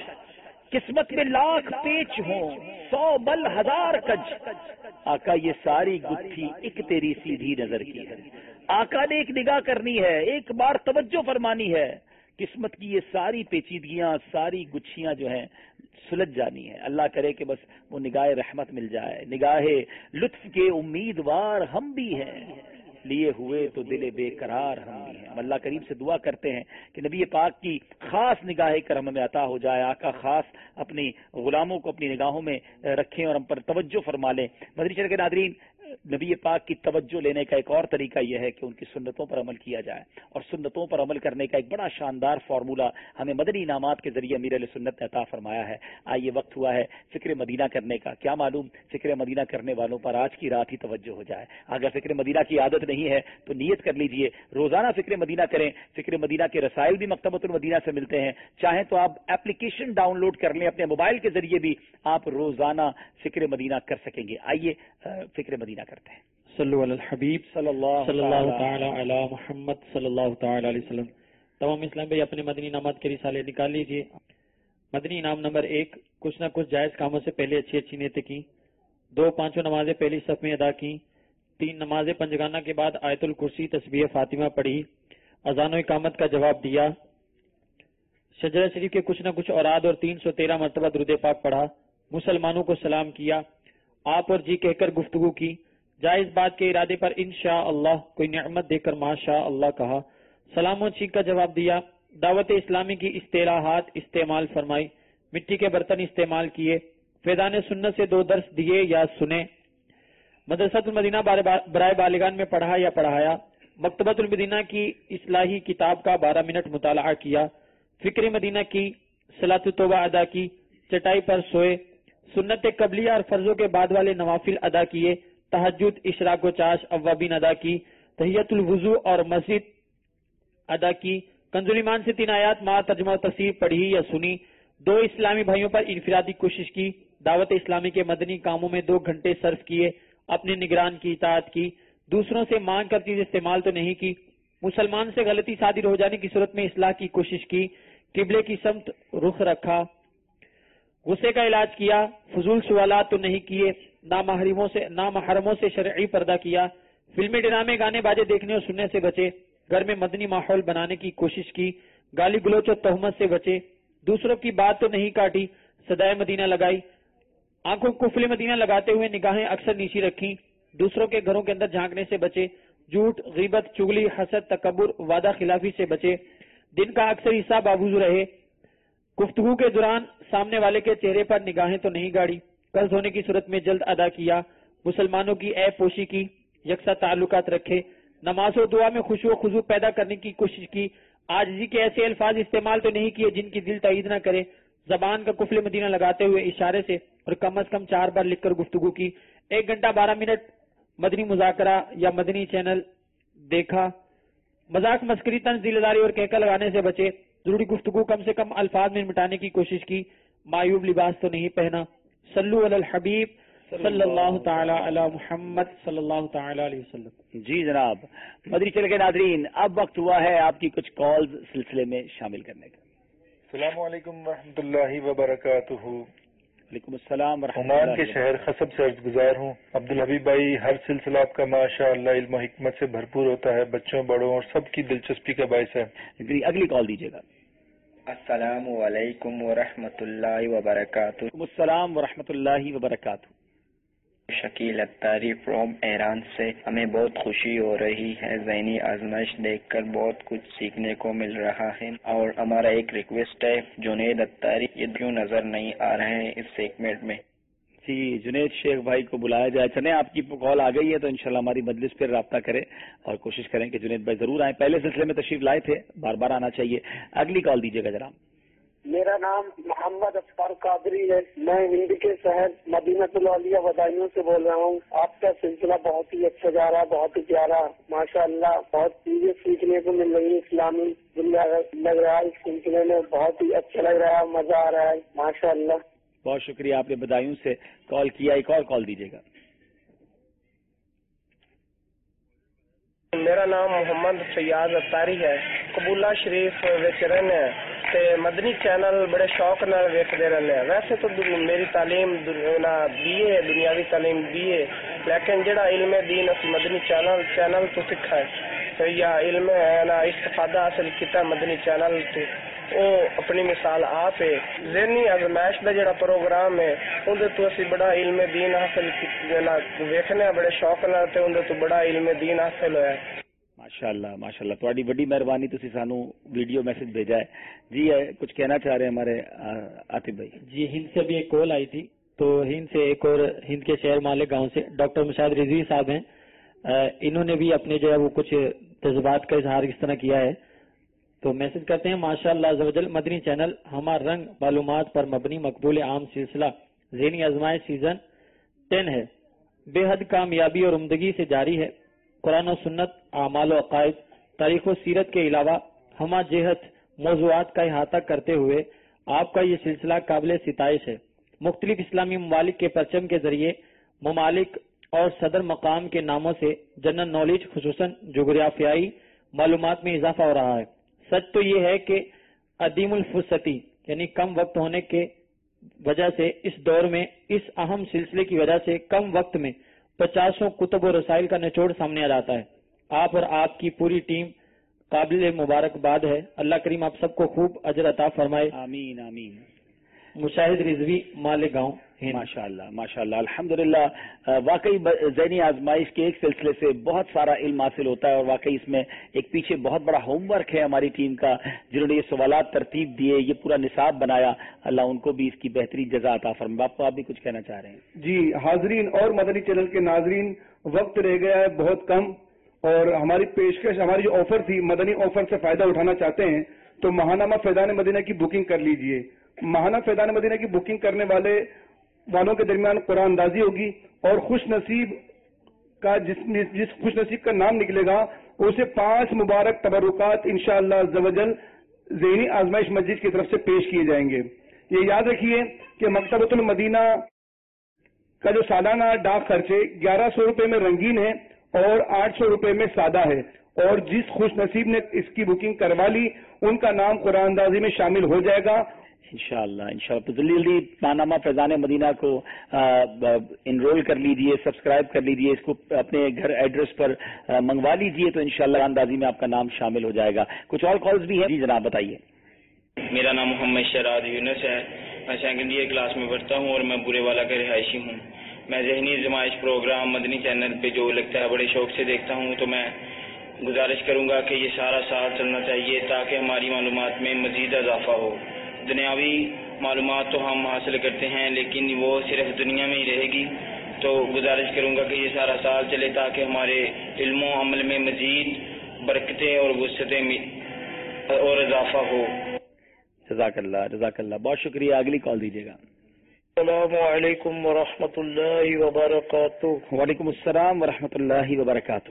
قسمت میں لاکھ پیچ ہوں 100 بل 1000 کج. آقا یہ ساری گتھی ایک تیری سیدھی نظر کی ہے. آقا نے ایک نگاہ کرنی ہے ایک بار توجہ فرمانی ہے. قسمت کی یہ ساری پیچیدگیاں ساری گچھیاں جو ہیں سلجھ جانی ہے. اللہ کرے کہ بس وہ نگاہ رحمت مل جائے. نگاہ لطف کے امیدوار ہم بھی ہیں لیے ہوئے تو دل بے قرار ہم بھی ہیں. ہم اللہ کریم سے دعا کرتے ہیں کہ نبی پاک کی خاص نگاہ کرم ہمیں عطا ہو جائے. آقا خاص اپنی غلاموں کو اپنی نگاہوں میں رکھیں اور ہم پر توجہ فرما لیں. مدنی چینل کے ناظرین نبی پاک کی توجہ لینے کا ایک اور طریقہ یہ ہے کہ ان کی سنتوں پر عمل کیا جائے اور سنتوں پر عمل کرنے کا ایک بڑا شاندار فارمولہ ہمیں مدنی انعامات کے ذریعے امیر علیہ سنت نے عطا فرمایا ہے. آئیے وقت ہوا ہے فکر مدینہ کرنے کا. کیا معلوم فکر مدینہ کرنے والوں پر آج کی رات ہی توجہ ہو جائے. اگر فکر مدینہ کی عادت نہیں ہے تو نیت کر لیجئے روزانہ فکر مدینہ کریں. فکر مدینہ کے رسائل بھی مکتبۃ المدینہ سے ملتے ہیں. چاہیں تو آپ اپلیکیشن ڈاؤن لوڈ کر لیں اپنے موبائل کے ذریعے بھی آپ روزانہ فکر مدینہ کر سکیں گے. آئیے فکر مدینہ کرتے ہیں. صلو علی الحبیب صلی اللہ تعالی علی محمد صلی اللہ تعالی علیہ وسلم. تمام اسلام بھائی اپنے مدنی انعامات کے رسالے نکال لیجئے. مدنی انعام نمبر 1 کچھ نہ کچھ جائز کاموں سے پہلے اچھی اچھی نیتیں کی. 2 5 نمازیں پہلی صف میں ادا کی. 3 نمازیں پنجگانہ کے بعد آیت الکرسی تسبیح فاطمہ پڑھی. اذان و اقامت کا جواب دیا. شجرہ شریف کے کچھ نہ کچھ اوراد اور 313 مرتبہ درود پاک پڑھا. مسلمانوں کو سلام کیا. آپ اور جی کہہ کر گفتگو کی. جائز بات کے ارادے پر انشاءاللہ کوئی نعمت دے کر ماشاء اللہ کہا. سلام و چھینک کا جواب دیا. دعوت اسلامی کی اصطلاحات استعمال فرمائی. مٹی کے برتن استعمال کیے. فیضان سنت سے 2 درس دیے یا سنے. مدرسۃ المدینہ برائے بالغان میں پڑھا یا پڑھایا. مکتبۃ المدینہ کی اصلاحی کتاب کا 12 منٹ مطالعہ کیا. فکر مدینہ کی صلاۃ التوبہ ادا کی. چٹائی پر سوئے. سنت قبلیہ اور فرضوں کے بعد والے نوافل ادا کیے. تہجد اشراق و چاش اوابین ادا کی. تحیت الوضو اور مسجد ادا کی. کنز الایمان سے 3 آیات مع ترجمہ و تفسیر پڑھی یا سنی. 2 اسلامی بھائیوں پر انفرادی کوشش کی. دعوت اسلامی کے مدنی کاموں میں 2 گھنٹے صرف کیے. اپنے نگران کی اطاعت کی. دوسروں سے مانگ کر چیز استعمال تو نہیں کی. مسلمان سے غلطی صادر ہو جانے کی صورت میں اصلاح کی کوشش کی. قبلے کی سمت رخ رکھا. غصے کا علاج کیا. فضول سوالات تو نہیں کیے. نامحرموں سے شرعی پردہ کیا. فلمی ڈرامے گانے باجے دیکھنے اور سننے سے بچے. گھر میں مدنی ماحول بنانے کی کوشش کی. گالی گلوچ اور تہمت سے بچے. دوسروں کی بات تو نہیں کاٹی، صدائے مدینہ لگائی، آنکھوں کو قفل مدینہ لگاتے ہوئے نگاہیں اکثر نیچی رکھی، دوسروں کے گھروں کے اندر جھانکنے سے بچے، جھوٹ، غیبت، چگلی، حسد، تکبر، وعدہ خلافی سے بچے، دن کا اکثر حصہ بابوز رہے، گفتگو کے دوران سامنے والے کے چہرے پر نگاہیں تو نہیں گاڑی، قرض ہونے کی صورت میں جلد ادا کیا، مسلمانوں کی عیب پوشی کی، یکساں تعلقات رکھے، نماز و دعا میں خشوع و خضوع پیدا کرنے کی کوشش کی، عاجزی کے ایسے الفاظ استعمال تو نہیں کیے جن کی دل تائید نہ کرے، زبان کا قفل مدینہ لگاتے ہوئے اشارے سے اور کم از کم 4 بار لکھ کر گفتگو کی، 1 گھنٹہ 12 منٹ مدنی مذاکرہ یا مدنی چینل دیکھا، مذاق مسکری طنز دلداری اور کہکا لگانے سے بچے، ضروری گفتگو کم سے کم الفاظ میں مٹانے کی کوشش کی، معیوب لباس تو نہیں پہنا، صلو علی الحبیب صلی اللہ تعالی علی محمد صلی اللہ تعالی علیہ وسلم۔ جی جناب، مدنی چینل کے ناظرین، اب وقت ہوا ہے آپ کی کچھ کالز سلسلے میں شامل کرنے کا۔ السلام علیکم ورحمۃ اللہ وبرکاتہ۔ وعلیکم السلام ورحمۃ اللہ۔ عمان کے شہر خصب سے عرض گزار ہوں۔ عبدالحبیب بھائی، ہر سلسلہ آپ کا ماشاء اللہ علم و حکمت سے بھرپور ہوتا ہے، بچوں بڑوں اور سب کی دلچسپی کا باعث ہے۔ اگلی کال دیجیے گا۔ السلام علیکم ورحمۃ اللہ وبرکاتہ۔ وعلیکم السلام ورحمۃ اللہ وبرکاتہ۔ شکیل اتاری فرام ایران سے، ہمیں بہت خوشی ہو رہی ہے، ذہنی آزمائش دیکھ کر بہت کچھ سیکھنے کو مل رہا ہے، اور ہمارا ایک ریکویسٹ ہے، جنید اتاری یہ کیوں نظر نہیں آ رہے ہیں اس سیگمنٹ میں؟ جی، جنید شیخ بھائی کو بلایا جائے۔ چلیں، آپ کی کال آ گئی ہے تو انشاءاللہ ہماری مجلس پھر رابطہ کریں اور کوشش کریں کہ جنید بھائی ضرور آئیں۔ پہلے سلسلے میں تشریف لائے تھے، بار بار آنا چاہیے۔ اگلی کال دیجیے گا جناب۔ میرا نام محمد افطار قادری ہے، میں ہند کے شہر مدینہ العالیہ بدایوں سے بول رہا ہوں۔ آپ کا سلسلہ بہت ہی اچھا جا رہا ہے، بہت ہی پیارا، ماشاء اللہ بہت چیزیں سیکھنے کو مل رہی ہے، اسلامی لگ رہا ہے، اس سلسلے میں بہت ہی اچھا لگ رہا ہے، مزہ آ رہا ہے، ماشاء اللہ۔ بہت شکریہ، آپ نے بدایوں سے کال کیا۔ ایک اور کال دیجیے گا۔ میرا نام محمد فیاض اتاری ہے، قبولہ شریف وچ رہنے تے مدنی چینل بڑے شوق نال ویکھدے رہنے ہیں۔ ویسے تو میری تعلیم بی اے دنیاوی تعلیم بی اے، لیکن جڑا علم دین اس مدنی چینل تو سکھا ہے یا علم ہے نا استفادہ حاصل کیتا مدنی چینل تو او اپنی مثال آپ ہے۔ ذہنی آزمائش دا جڑا پروگرام ہے اندر تو اسی بڑا علم دین حاصل ویکھنے بڑے شوق نال تے اندر تو بڑا علم دین حاصل ہوا ہے۔ ماشاءاللہ ماشاءاللہ، تھوڑی بڑی مہربانی، تسی سانو ویڈیو میسج بھیجا ہے۔ جی کچھ کہنا چاہ رہے ہیں ہمارے عاطف بھائی؟ جی، ہند سے بھی ایک کال آئی تھی، تو ہند سے ایک اور ہند کے شہر مالک گاؤں سے ڈاکٹر مشاہد رضوی صاحب ہیں، انہوں نے بھی اپنے جو ہے وہ کچھ جذبات کا اظہار اس طرح کیا ہے، تو میسج کرتے ہیں ماشاءاللہ عز و جل مدنی چینل ہمارا رنگ معلومات پر مبنی مقبول عام سلسلہ ذہنی آزمائش سیزن 10 ہے، بے حد کامیابی اور عمدگی سے جاری ہے۔ قرآن و سنت، اعمال و عقائد، تاریخ و سیرت کے علاوہ ہمہ جہت موضوعات کا احاطہ کرتے ہوئے آپ کا یہ سلسلہ قابل ستائش ہے۔ مختلف اسلامی ممالک کے پرچم کے ذریعے ممالک اور صدر مقام کے ناموں سے جنرل نالج خصوصاً جغرافیائی معلومات میں اضافہ ہو رہا ہے۔ سچ تو یہ ہے کہ عدیم الفرصتی یعنی کم وقت ہونے کے وجہ سے اس دور میں اس اہم سلسلے کی وجہ سے کم وقت میں 50 کتب و رسائل کا نچوڑ سامنے آ جاتا ہے۔ آپ اور آپ کی پوری ٹیم قابل مبارکباد ہے، اللہ کریم آپ سب کو خوب اجر عطا فرمائے، آمین آمین۔ مشاہد رضوی مالک گاؤں۔ ماشاءاللہ ماشاءاللہ، الحمدللہ، واقعی ذہنی آزمائش کے ایک سلسلے سے بہت سارا علم حاصل ہوتا ہے، اور واقعی اس میں ایک پیچھے بہت بڑا ہوم ورک ہے ہماری ٹیم کا، جنہوں نے یہ سوالات ترتیب دیے، یہ پورا نصاب بنایا، اللہ ان کو بھی اس کی بہترین جزا عطا فرمائے۔ آپ بھی کچھ کہنا چاہ رہے ہیں؟ جی حاضرین اور مدنی چینل کے ناظرین، وقت رہ گیا ہے بہت کم، اور ہماری پیشکش، ہماری جو آفر تھی مدنی آفر سے فائدہ اٹھانا چاہتے ہیں تو ماہنامہ فیضان مدینہ کی بکنگ کر لیجئے۔ ماہانہ فیضان مدینہ کی بکنگ کرنے والوں کے درمیان قرآن اندازی ہوگی، اور خوش نصیب کا جس خوش نصیب کا نام نکلے گا اسے 5 مبارک تبرکات انشاءاللہ عز و جل ذہنی آزمائش مسجد کی طرف سے پیش کیے جائیں گے۔ یہ یاد رکھیے کہ مکتبۃ المدینہ کا جو سالانہ ڈاک خرچے 1100 روپے میں رنگین ہے اور 800 روپے میں سادہ ہے، اور جس خوش نصیب نے اس کی بکنگ کروا لی ان کا نام قرآن اندازی میں شامل ہو جائے گا انشاءاللہ۔ تو جلدی جلدی ماہنامہ فیضان مدینہ کو انرول کر لیجئے، سبسکرائب کر لیجئے، اس کو اپنے گھر ایڈریس پر منگوا لیجئے، تو انشاءاللہ اندازی میں آپ کا نام شامل ہو جائے گا۔ کچھ اور کالز بھی ہیں؟ جی جناب بتائیے۔ میرا نام محمد شراد یونس ہے. میں سیکنڈ ایئر کلاس میں پڑھتا ہوں اور میں بورے والا کا رہائشی ہوں. میں ذہنی آزمائش پروگرام مدنی چینل پہ جو لگتا ہے بڑے شوق سے دیکھتا ہوں. تو میں گزارش کروں گا کہ یہ سارا سال چلنا چاہیے تاکہ ہماری معلومات میں مزید اضافہ ہو. دنیاوی معلومات تو ہم حاصل کرتے ہیں لیکن وہ صرف دنیا میں ہی رہے گی. تو گزارش کروں گا کہ یہ سارا سال چلے تاکہ ہمارے علم و عمل میں مزید برکتیں اور وسعتیں اور اضافہ ہو. جزاک اللہ جزاک اللہ، بہت شکریہ. اگلی کال دیجیے گا. السلام علیکم ورحمۃ اللہ وبرکاتہ. وعلیکم السلام ورحمۃ اللہ وبرکاتہ.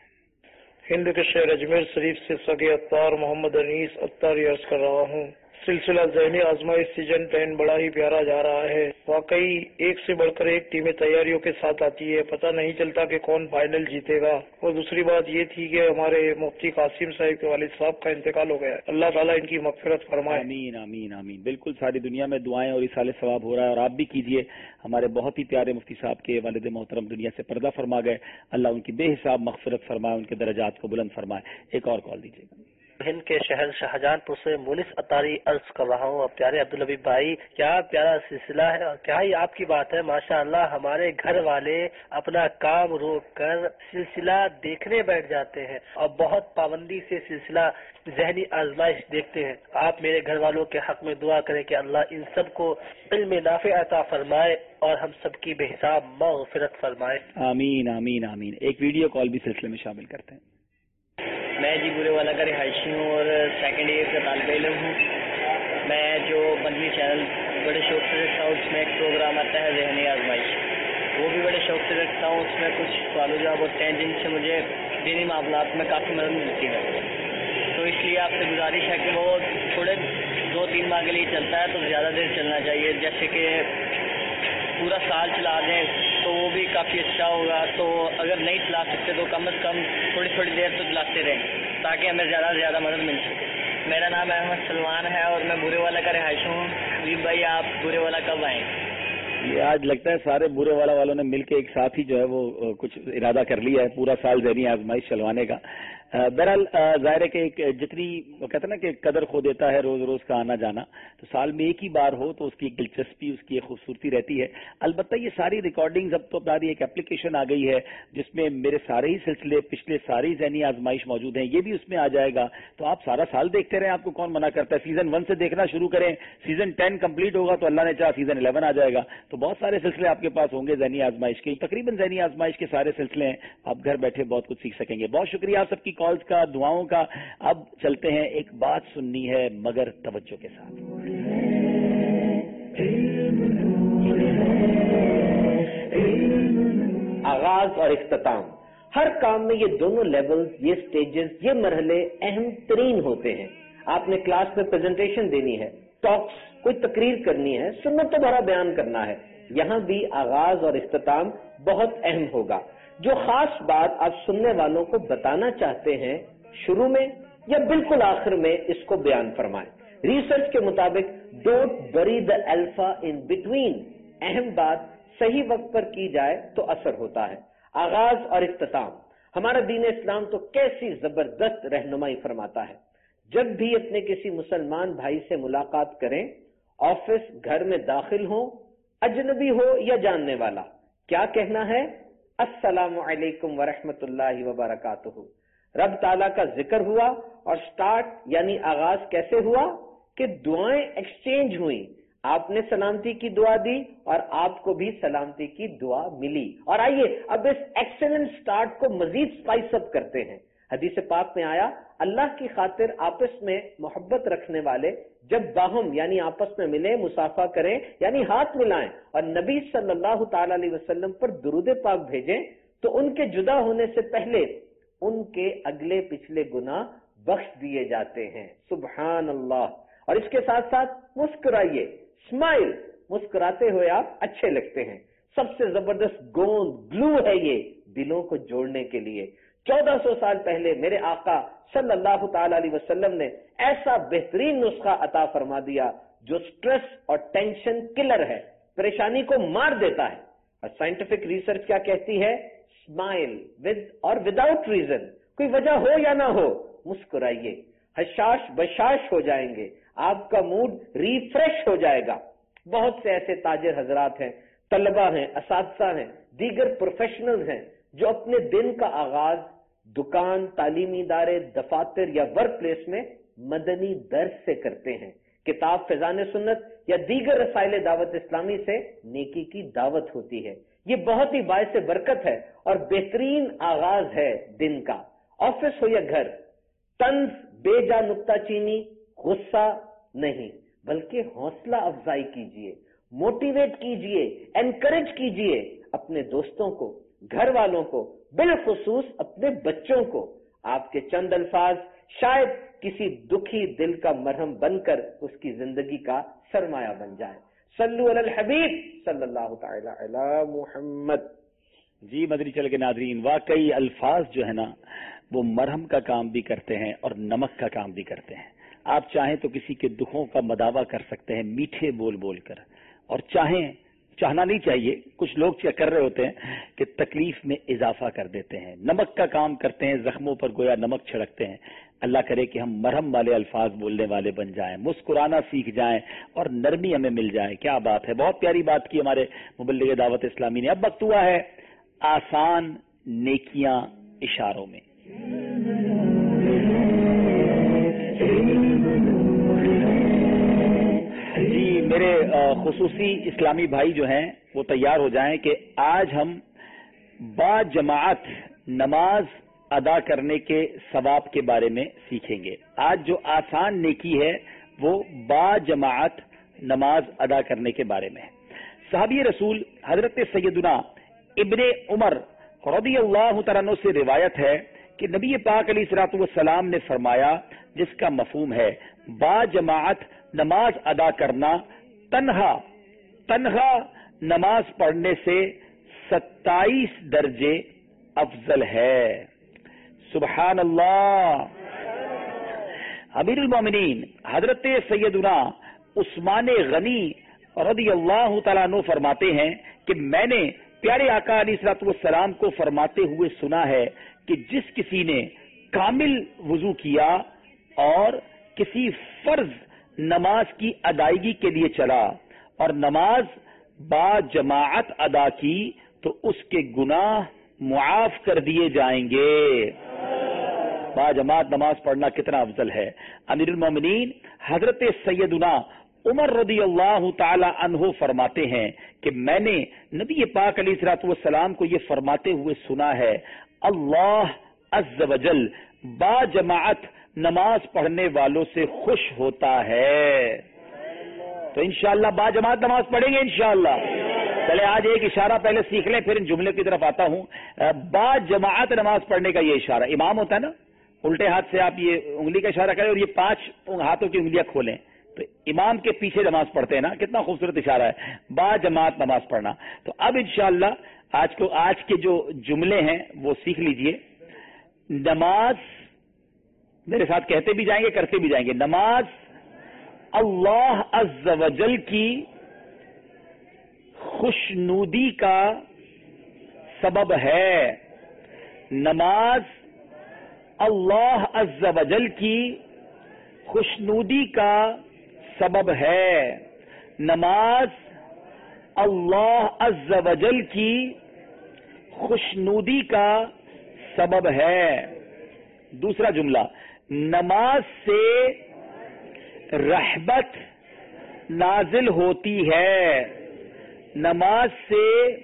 ہند کے شہر اجمیر شریف سے سگے اتار محمد انیس اتاری عرض کر رہا ہوں. سلسلہ ذہنی آزمائش سیزن 10 بڑا ہی پیارا جا رہا ہے. واقعی ایک سے بڑھ کر ایک ٹیمیں تیاریوں کے ساتھ آتی ہے، پتہ نہیں چلتا کہ کون فائنل جیتے گا. اور دوسری بات یہ تھی کہ ہمارے مفتی قاسم صاحب کے والد صاحب کا انتقال ہو گیا. اللہ تعالیٰ ان کی مغفرت فرمائے. آمین آمین آمین. بالکل ساری دنیا میں دعائیں اور ایصال ثواب ہو رہا ہے، اور آپ بھی کیجئے. ہمارے بہت ہی پیارے مفتی صاحب کے والد محترم دنیا سے پردہ فرما گئے. اللہ ان کی بے حساب مغفرت فرمائے، ان کے درجات کو بلند فرمائے. ایک اور کال دیجیے گا. ہند کے شہر شاہجہان پور سے مونس اتاری عرض کر رہا ہوں. اب پیارے عبدالحبیب بھائی، کیا پیارا سلسلہ ہے اور کیا ہی آپ کی بات ہے. ماشاءاللہ ہمارے گھر والے اپنا کام روک کر سلسلہ دیکھنے بیٹھ جاتے ہیں اور بہت پابندی سے سلسلہ ذہنی آزمائش دیکھتے ہیں. آپ میرے گھر والوں کے حق میں دعا کریں کہ اللہ ان سب کو علم نافع عطا فرمائے اور ہم سب کی بے حساب مغفرت فرمائے. آمین آمین آمین. ایک ویڈیو کال بھی سلسلے میں شامل کرتے ہیں. میں جی بورے والا کا رہائشی ہوں اور سیکنڈ ایئر کا طالب علم ہوں. میں جو مدنی چینل بڑے شوق سے رکھتا ہوں، اس میں ایک پروگرام آتا ہے ذہنی آزمائش، وہ بھی بڑے شوق سے رکھتا ہوں. اس میں کچھ سوال و جواب ہوتے ہیں جن سے مجھے دینی معاملات میں کافی مدد ملتی ہے. تو اس لیے آپ سے گزارش ہے کہ وہ تھوڑے 2-3 ماہ کے لیے چلتا ہے تو زیادہ دیر چلنا چاہیے. جیسے کہ پورا سال چلا دیں تو وہ بھی کافی اچھا ہوگا. تو اگر نہیں چلا سکتے تو کم از کم تھوڑی تھوڑی دیر تو چلاتے رہیں تاکہ ہمیں زیادہ سے زیادہ مدد مل سکے. میرا نام احمد سلمان ہے اور میں بورے والا کا رہائش ہوں. حبیب بھائی آپ بورے والا کب آئیں؟ یہ آج لگتا ہے سارے بورے والا والوں نے مل کے ایک ساتھ ہی جو ہے وہ کچھ ارادہ کر لیا ہے پورا سال ذہنی آزمائش چلوانے کا. بہرحال ظاہر ہے کہ ایک جتنی وہ کہتے ہیں نا کہ قدر کھو دیتا ہے روز روز کا آنا جانا، تو سال میں ایک ہی بار ہو تو اس کی ایک دلچسپی، اس کی ایک خوبصورتی رہتی ہے. البتہ یہ ساری ریکارڈنگز اب تو اپنی ایک اپلیکیشن آ گئی ہے جس میں میرے سارے ہی سلسلے پچھلے ساری ذہنی آزمائش موجود ہیں، یہ بھی اس میں آ جائے گا. تو آپ سارا سال دیکھتے رہیں، آپ کو کون منع کرتا ہے. سیزن 1 سے دیکھنا شروع کریں، سیزن 10 کمپلیٹ ہوگا تو اللہ نے چاہا سیزن 11 آ جائے گا. تو بہت سارے سلسلے آپ کے پاس ہوں گے ذہنی آزمائش کے. تقریباً ذہنی آزمائش کے سارے سلسلے ہیں، آپ گھر بیٹھے بہت کچھ سیکھ سکیں گے. بہت شکریہ آپ سب کی کالز کا، دعاؤں کا. اب چلتے ہیں، ایک بات سننی ہے مگر توجہ کے ساتھ. آغاز اور اختتام، ہر کام میں یہ دونوں لیولز، یہ سٹیجز، یہ مرحلے اہم ترین ہوتے ہیں. آپ نے کلاس میں پریزنٹیشن دینی ہے، ٹاکس، کوئی تقریر کرنی ہے، سنت تو بڑا بیان کرنا ہے. یہاں بھی آغاز اور اختتام بہت اہم ہوگا. جو خاص بات آپ سننے والوں کو بتانا چاہتے ہیں شروع میں یا بالکل آخر میں اس کو بیان فرمائیں. ریسرچ کے مطابق ڈونٹ بری دا الفا ان بٹوین. اہم بات صحیح وقت پر کی جائے تو اثر ہوتا ہے. آغاز اور اختتام، ہمارا دین اسلام تو کیسی زبردست رہنمائی فرماتا ہے. جب بھی اپنے کسی مسلمان بھائی سے ملاقات کریں، آفس، گھر میں داخل ہوں، اجنبی ہو یا جاننے والا، کیا کہنا ہے؟ السلام علیکم ورحمۃ اللہ وبرکاتہ. رب تعالیٰ کا ذکر ہوا اور سٹارٹ یعنی آغاز کیسے ہوا کہ دعائیں ایکسچینج ہوئیں. آپ نے سلامتی کی دعا دی اور آپ کو بھی سلامتی کی دعا ملی. اور آئیے اب اس ایکسلنٹ سٹارٹ کو مزید سپائس اپ کرتے ہیں. حدیث پاک میں آیا، اللہ کی خاطر آپس میں محبت رکھنے والے جب باہم یعنی آپس میں ملیں، مصافحہ کریں یعنی ہاتھ ملائیں اور نبی صلی اللہ تعالی علیہ وسلم پر درود پاک بھیجیں تو ان کے جدا ہونے سے پہلے ان کے اگلے پچھلے گناہ بخش دیے جاتے ہیں. سبحان اللہ. اور اس کے ساتھ ساتھ مسکرائیے، اسمائل. مسکراتے ہوئے آپ اچھے لگتے ہیں. سب سے زبردست گوند، گلو ہے یہ دلوں کو جوڑنے کے لیے. 1400 سال پہلے میرے آقا صلی اللہ تعالی علیہ وسلم نے ایسا بہترین نسخہ عطا فرما دیا جو سٹریس اور ٹینشن کلر ہے، پریشانی کو مار دیتا ہے. اور سائنٹیفک ریسرچ کیا کہتی ہے؟ اسمائل ود اور وداؤٹ ریزن، کوئی وجہ ہو یا نہ ہو مسکرائیے. حشاش بشاش ہو جائیں گے، آپ کا موڈ ریفریش ہو جائے گا. بہت سے ایسے تاجر حضرات ہیں، طلبہ ہیں، اساتذہ ہیں، دیگر پروفیشنلز ہیں جو اپنے دن کا آغاز دکان، تعلیمی ادارے، دفاتر یا ورک پلیس میں مدنی درس سے کرتے ہیں. کتاب فیضان سنت یا دیگر رسائل دعوت اسلامی سے نیکی کی دعوت ہوتی ہے. یہ بہت ہی باعث برکت ہے اور بہترین آغاز ہے دن کا. آفس ہو یا گھر، طنز، بے جا نکتہ چینی، غصہ نہیں، بلکہ حوصلہ افزائی کیجئے، موٹیویٹ کیجئے، انکریج کیجئے اپنے دوستوں کو، گھر والوں کو، بالخصوص اپنے بچوں کو. آپ کے چند الفاظ شاید کسی دکھی دل کا مرہم بن کر اس کی زندگی کا سرمایہ بن جائے. صلو علی الحبیب صلی اللہ تعالی علی محمد. جی مدنی چینل کے ناظرین، واقعی الفاظ جو ہے نا وہ مرہم کا کام بھی کرتے ہیں اور نمک کا کام بھی کرتے ہیں. آپ چاہیں تو کسی کے دکھوں کا مداوا کر سکتے ہیں میٹھے بول بول کر، اور چاہنا نہیں چاہیے، کچھ لوگ کیا کر رہے ہوتے ہیں کہ تکلیف میں اضافہ کر دیتے ہیں، نمک کا کام کرتے ہیں، زخموں پر گویا نمک چھڑکتے ہیں. اللہ کرے کہ ہم مرہم والے الفاظ بولنے والے بن جائیں، مسکرانا سیکھ جائیں اور نرمی ہمیں مل جائے. کیا بات ہے، بہت پیاری بات کی ہمارے مبلغ دعوت اسلامی نے. اب وقت ہوا ہے آسان نیکیاں اشاروں میں. جی میرے خصوصی اسلامی بھائی جو ہیں وہ تیار ہو جائیں کہ آج ہم با جماعت نماز ادا کرنے کے ثواب کے بارے میں سیکھیں گے. آج جو آسان نیکی ہے وہ با جماعت نماز ادا کرنے کے بارے میں. صحابی رسول حضرت سیدنا ابن عمر رضی اللہ تعالیٰ عنہ سے روایت ہے کہ نبی پاک علیہ الصلوۃ والسلام نے فرمایا، جس کا مفہوم ہے با جماعت نماز ادا کرنا تنہا نماز پڑھنے سے 27 درجے افضل ہے. سبحان اللہ. امیر المومنین حضرت سیدنا عثمان غنی رضی اللہ تعالیٰ عنہ فرماتے ہیں کہ میں نے پیارے آقا علیہ الصلوۃ والسلام کو فرماتے ہوئے سنا ہے کہ جس کسی نے کامل وضو کیا اور کسی فرض نماز کی ادائیگی کے لیے چلا اور نماز با جماعت ادا کی تو اس کے گناہ معاف کر دیے جائیں گے. با جماعت نماز پڑھنا کتنا افضل ہے. امیر المومنین حضرت سیدنا عمر رضی اللہ تعالی عنہ فرماتے ہیں کہ میں نے نبی پاک علیہ الصلوۃ والسلام کو یہ فرماتے ہوئے سنا ہے، اللہ عز وجل با جماعت نماز پڑھنے والوں سے خوش ہوتا ہے. تو انشاءاللہ با جماعت نماز پڑھیں گے انشاءاللہ. چلے آج ایک اشارہ پہلے سیکھ لیں، پھر ان جملے کی طرف آتا ہوں. با جماعت نماز پڑھنے کا یہ اشارہ، امام ہوتا ہے نا، الٹے ہاتھ سے آپ یہ انگلی کا اشارہ کریں اور یہ 5 ہاتھوں کی انگلیاں کھولیں تو امام کے پیچھے نماز پڑھتے ہیں نا. کتنا خوبصورت اشارہ ہے، با جماعت نماز پڑھنا. تو اب انشاءاللہ آج کے جو جملے ہیں وہ سیکھ لیجئے. نماز میرے ساتھ کہتے بھی جائیں گے کرتے بھی جائیں گے. نماز اللہ عز و جل کی خوشنودی کا سبب ہے. نماز اللہ عز و جل کی خوشنودی کا سبب ہے. نماز اللہ عز و جل کی خوشنودی کا سبب ہے. دوسرا جملہ، نماز سے رحمت نازل ہوتی ہے. نماز سے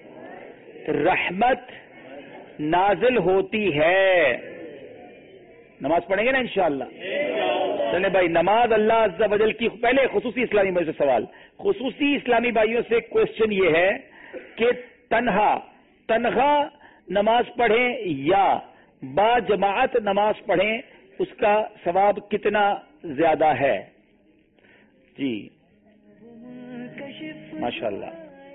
رحمت نازل ہوتی ہے. نماز پڑھیں گے نا انشاءاللہ. چلے بھائی، نماز اللہ عز و جل کی، پہلے خصوصی اسلامی بھائیوں سے سوال، خصوصی اسلامی بھائیوں سے کوشچن یہ ہے کہ تنہا نماز پڑھیں یا با جماعت نماز پڑھیں، اس کا ثواب کتنا زیادہ ہے؟ جی ماشاءاللہ.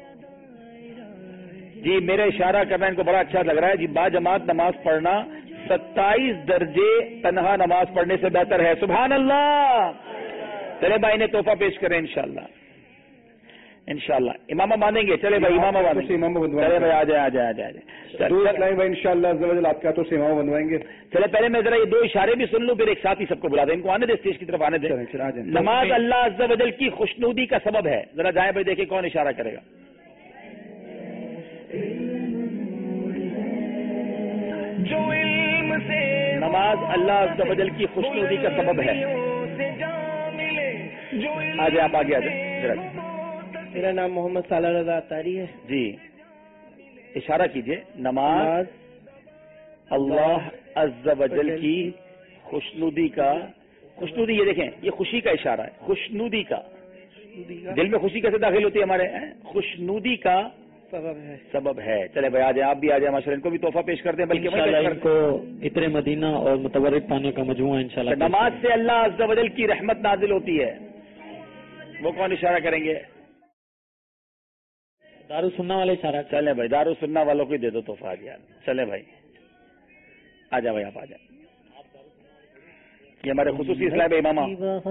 جی میرا اشارہ کرنا ان کو بڑا اچھا لگ رہا ہے. جی با جماعت نماز پڑھنا 27 درجے تنہا نماز پڑھنے سے بہتر ہے. سبحان اللہ. چلے بھائی نے تحفہ پیش کریں انشاءاللہ. इंशाल्लाह इमामा बांधेंगे। चले भाई इमामा बांधेंगे। चले भाई आ जाए। भाई इंशाल्लाह आपके हाथों से इमामा बनवाएंगे। चले पहले मैं जरा ये दो इशारे भी सुन लूं, फिर एक साथ ही सबको बुला दें। इनको आने दे, स्टेज की तरफ आने दे। नमाज अल्लाह अज़्ज़ा वजल की खुशनूदी का सबब है। जरा जाए भाई, देखे कौन इशारा करेगा। नमाज अल्लाह अज़्ज़ा वजल की खुशनूदी का सबब है। आ जाए, आप आगे आ जाए जरा। मेरा नाम मोहम्मद साला रज़ा अत्तारी है जी। इशारा कीजिए। नमाज अल्लाह अज़्ज़ा वजल की खुशनूदी का, खुशनूदी ये देखें, ये खुशी का इशारा है। खुशनूदी का, दिल में खुशी कैसे दाखिल होती है हमारे, खुशनूदी का सबब है। चले भाई आ जाए, आप भी आ जाए। माशाल्लाह इनको भी तोहफा पेश करते हैं, बल्कि इनको इतने मदीना और मुतबर्रिक पाने का मजमूआ इंशाल्लाह। नमाज से अल्लाह अज़्ज़ा वजल की रहमत नाजिल होती है। वो कौन इशारा करेंगे? दारुल सुन्ना वाले इशारा। चले भाई, दारुल सुन्ना वालों को ही दे दो तोहफा। चले भाई आ जाओ भाई, आप आ जाए। ये हमारे खुसूसी इस्लाम इमामा।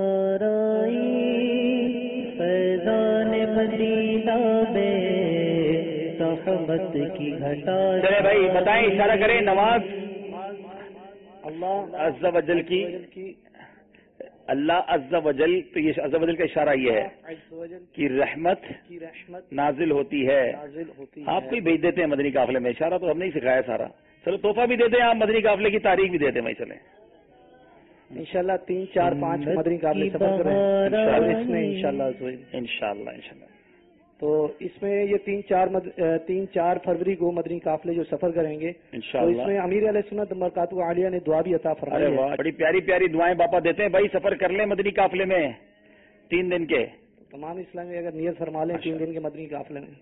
चले भाई बताएं, इशारा करें। नमाज अल्लाह अज़्ज़ा वजल की, अल्लाह अज़्ज़ा वजल, तो ये अज़्ज़ा वजल का इशारा ये है कि रहमत नाजिल होती है। आपको ही भेज देते हैं मदनी काफिले में। इशारा तो हमने ही सिखाया सारा। चलो तोहफा भी देते हैं, आप मदनी काफिले की तारीख भी देते हैं भाई। चले इंशाल्लाह 3, 4, 5 मदनी काफिले सफर करें इसमें इंशाल्लाह। तो इसमें ये 3, 4 फरवरी को मदनी काफिले जो सफर करेंगे, तो इसमें अमीर अलैहि सुन्नत बरकातुहू आलिया ने दुआ भी अता फरमाई है। बड़ी प्यारी प्यारी दुआएं बापा देते हैं भाई। सफर कर लें मदनी काफिले में 3 दिन के। तमाम इस्लामी अगर नियत फरमा लें 3 दिन के मदनी काफिले में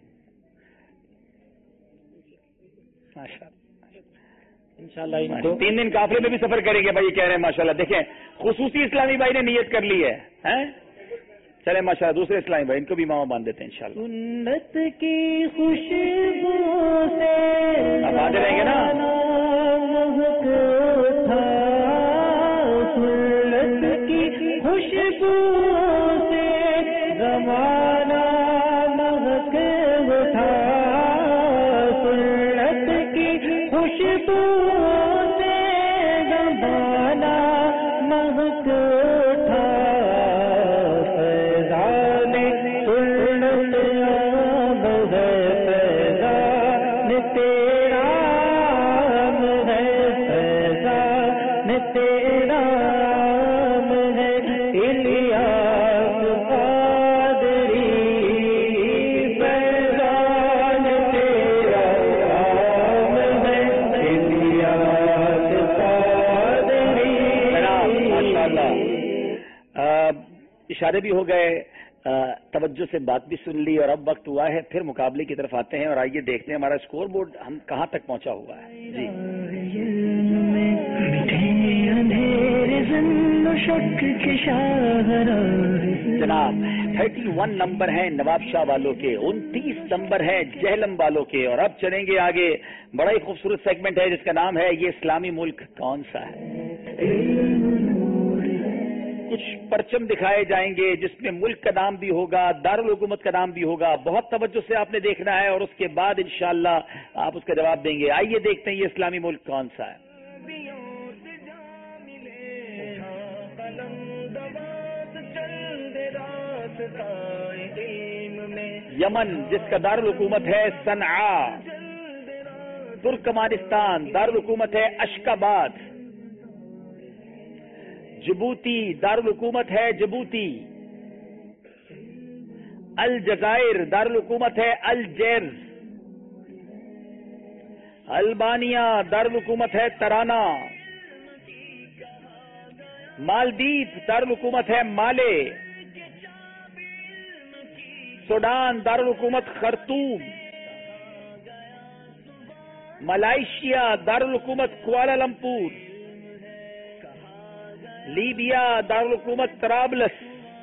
इंशाल्लाह। 3 दिन काफिले में भी सफर करेंगे भाई, कह रहे हैं माशाल्लाह। देखें खुसूसी इस्लामी भाई ने नियत कर ली है, हैं? चले माशाल्लाह दूसरे इस्लामी भाई, इनको भी मामा बांध देते हैं इंशाल्लाह। सुन्नत की खुशबू से आप आते रहेंगे ना। सुन्नत की खुशबू से ज़माना महक उठा। सुन्नत की खुशबू से ज़माना महक उठा। इशारे भी हो गए, तवज्जो से बात भी सुन ली, और अब वक्त हुआ है फिर मुकाबले की तरफ आते हैं। और आइए देखते हैं हमारा स्कोर बोर्ड हम कहाँ तक पहुँचा हुआ है। जी जनाब 31 नंबर है नवाब शाह वालों के, 29 नंबर है जहलम वालों के। और अब चलेंगे आगे, बड़ा ही खूबसूरत सेगमेंट है जिसका नाम है ये इस्लामी मुल्क कौन सा है। कुछ परचम दिखाए जाएंगे जिसमें मुल्क का नाम भी होगा, दारुल हुकूमत का नाम भी होगा। बहुत तवज्जो से आपने देखना है और उसके बाद इंशाअल्लाह आप उसका जवाब देंगे। आइए देखते हैं ये इस्लामी मुल्क कौन सा है। यमन जिसका दारुल हुकूमत है सनआ। तुर्कमानिस्तान दारुल हुकूमत है अशकाबाद। जिबूती दारुल हुकूमत है जिबूती। अल जजायर दारुल हुकूमत है अलजेर्स। अल्बानिया दारुल हुकूमत है तराना। मालदीव दारुल हुकूमत है माले। सूडान दारुल हुकूमत खर्तूम। मलाइशिया दारुल हुकूमत कुआलालंपुर। लीबिया दारुल हुकूमत तराबलस।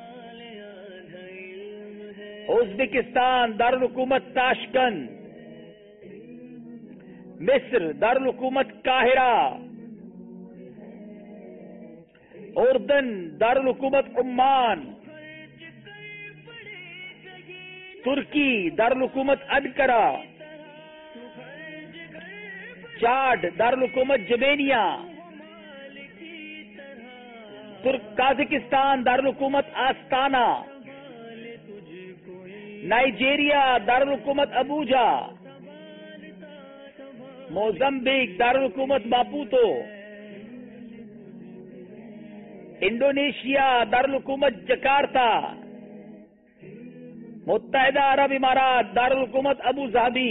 उज़्बेकिस्तान दारुल हुकूमत ताशकंद। मिस्र दारुल हुकूमत काहिरा। उर्दन दारुल हुकूमत उम्मान। ترکی دارالحکومت انقرہ، چاڈ دارالحکومت جبینیا، قازقستان دارالحکومت آستانہ، نائجیریا دارالحکومت ابوجا، موزمبیک دارالحکومت ماپوتو، انڈونیشیا دارالحکومت جکارتا، متحدہ عرب امارات دارالحکومت ابو ظہبی،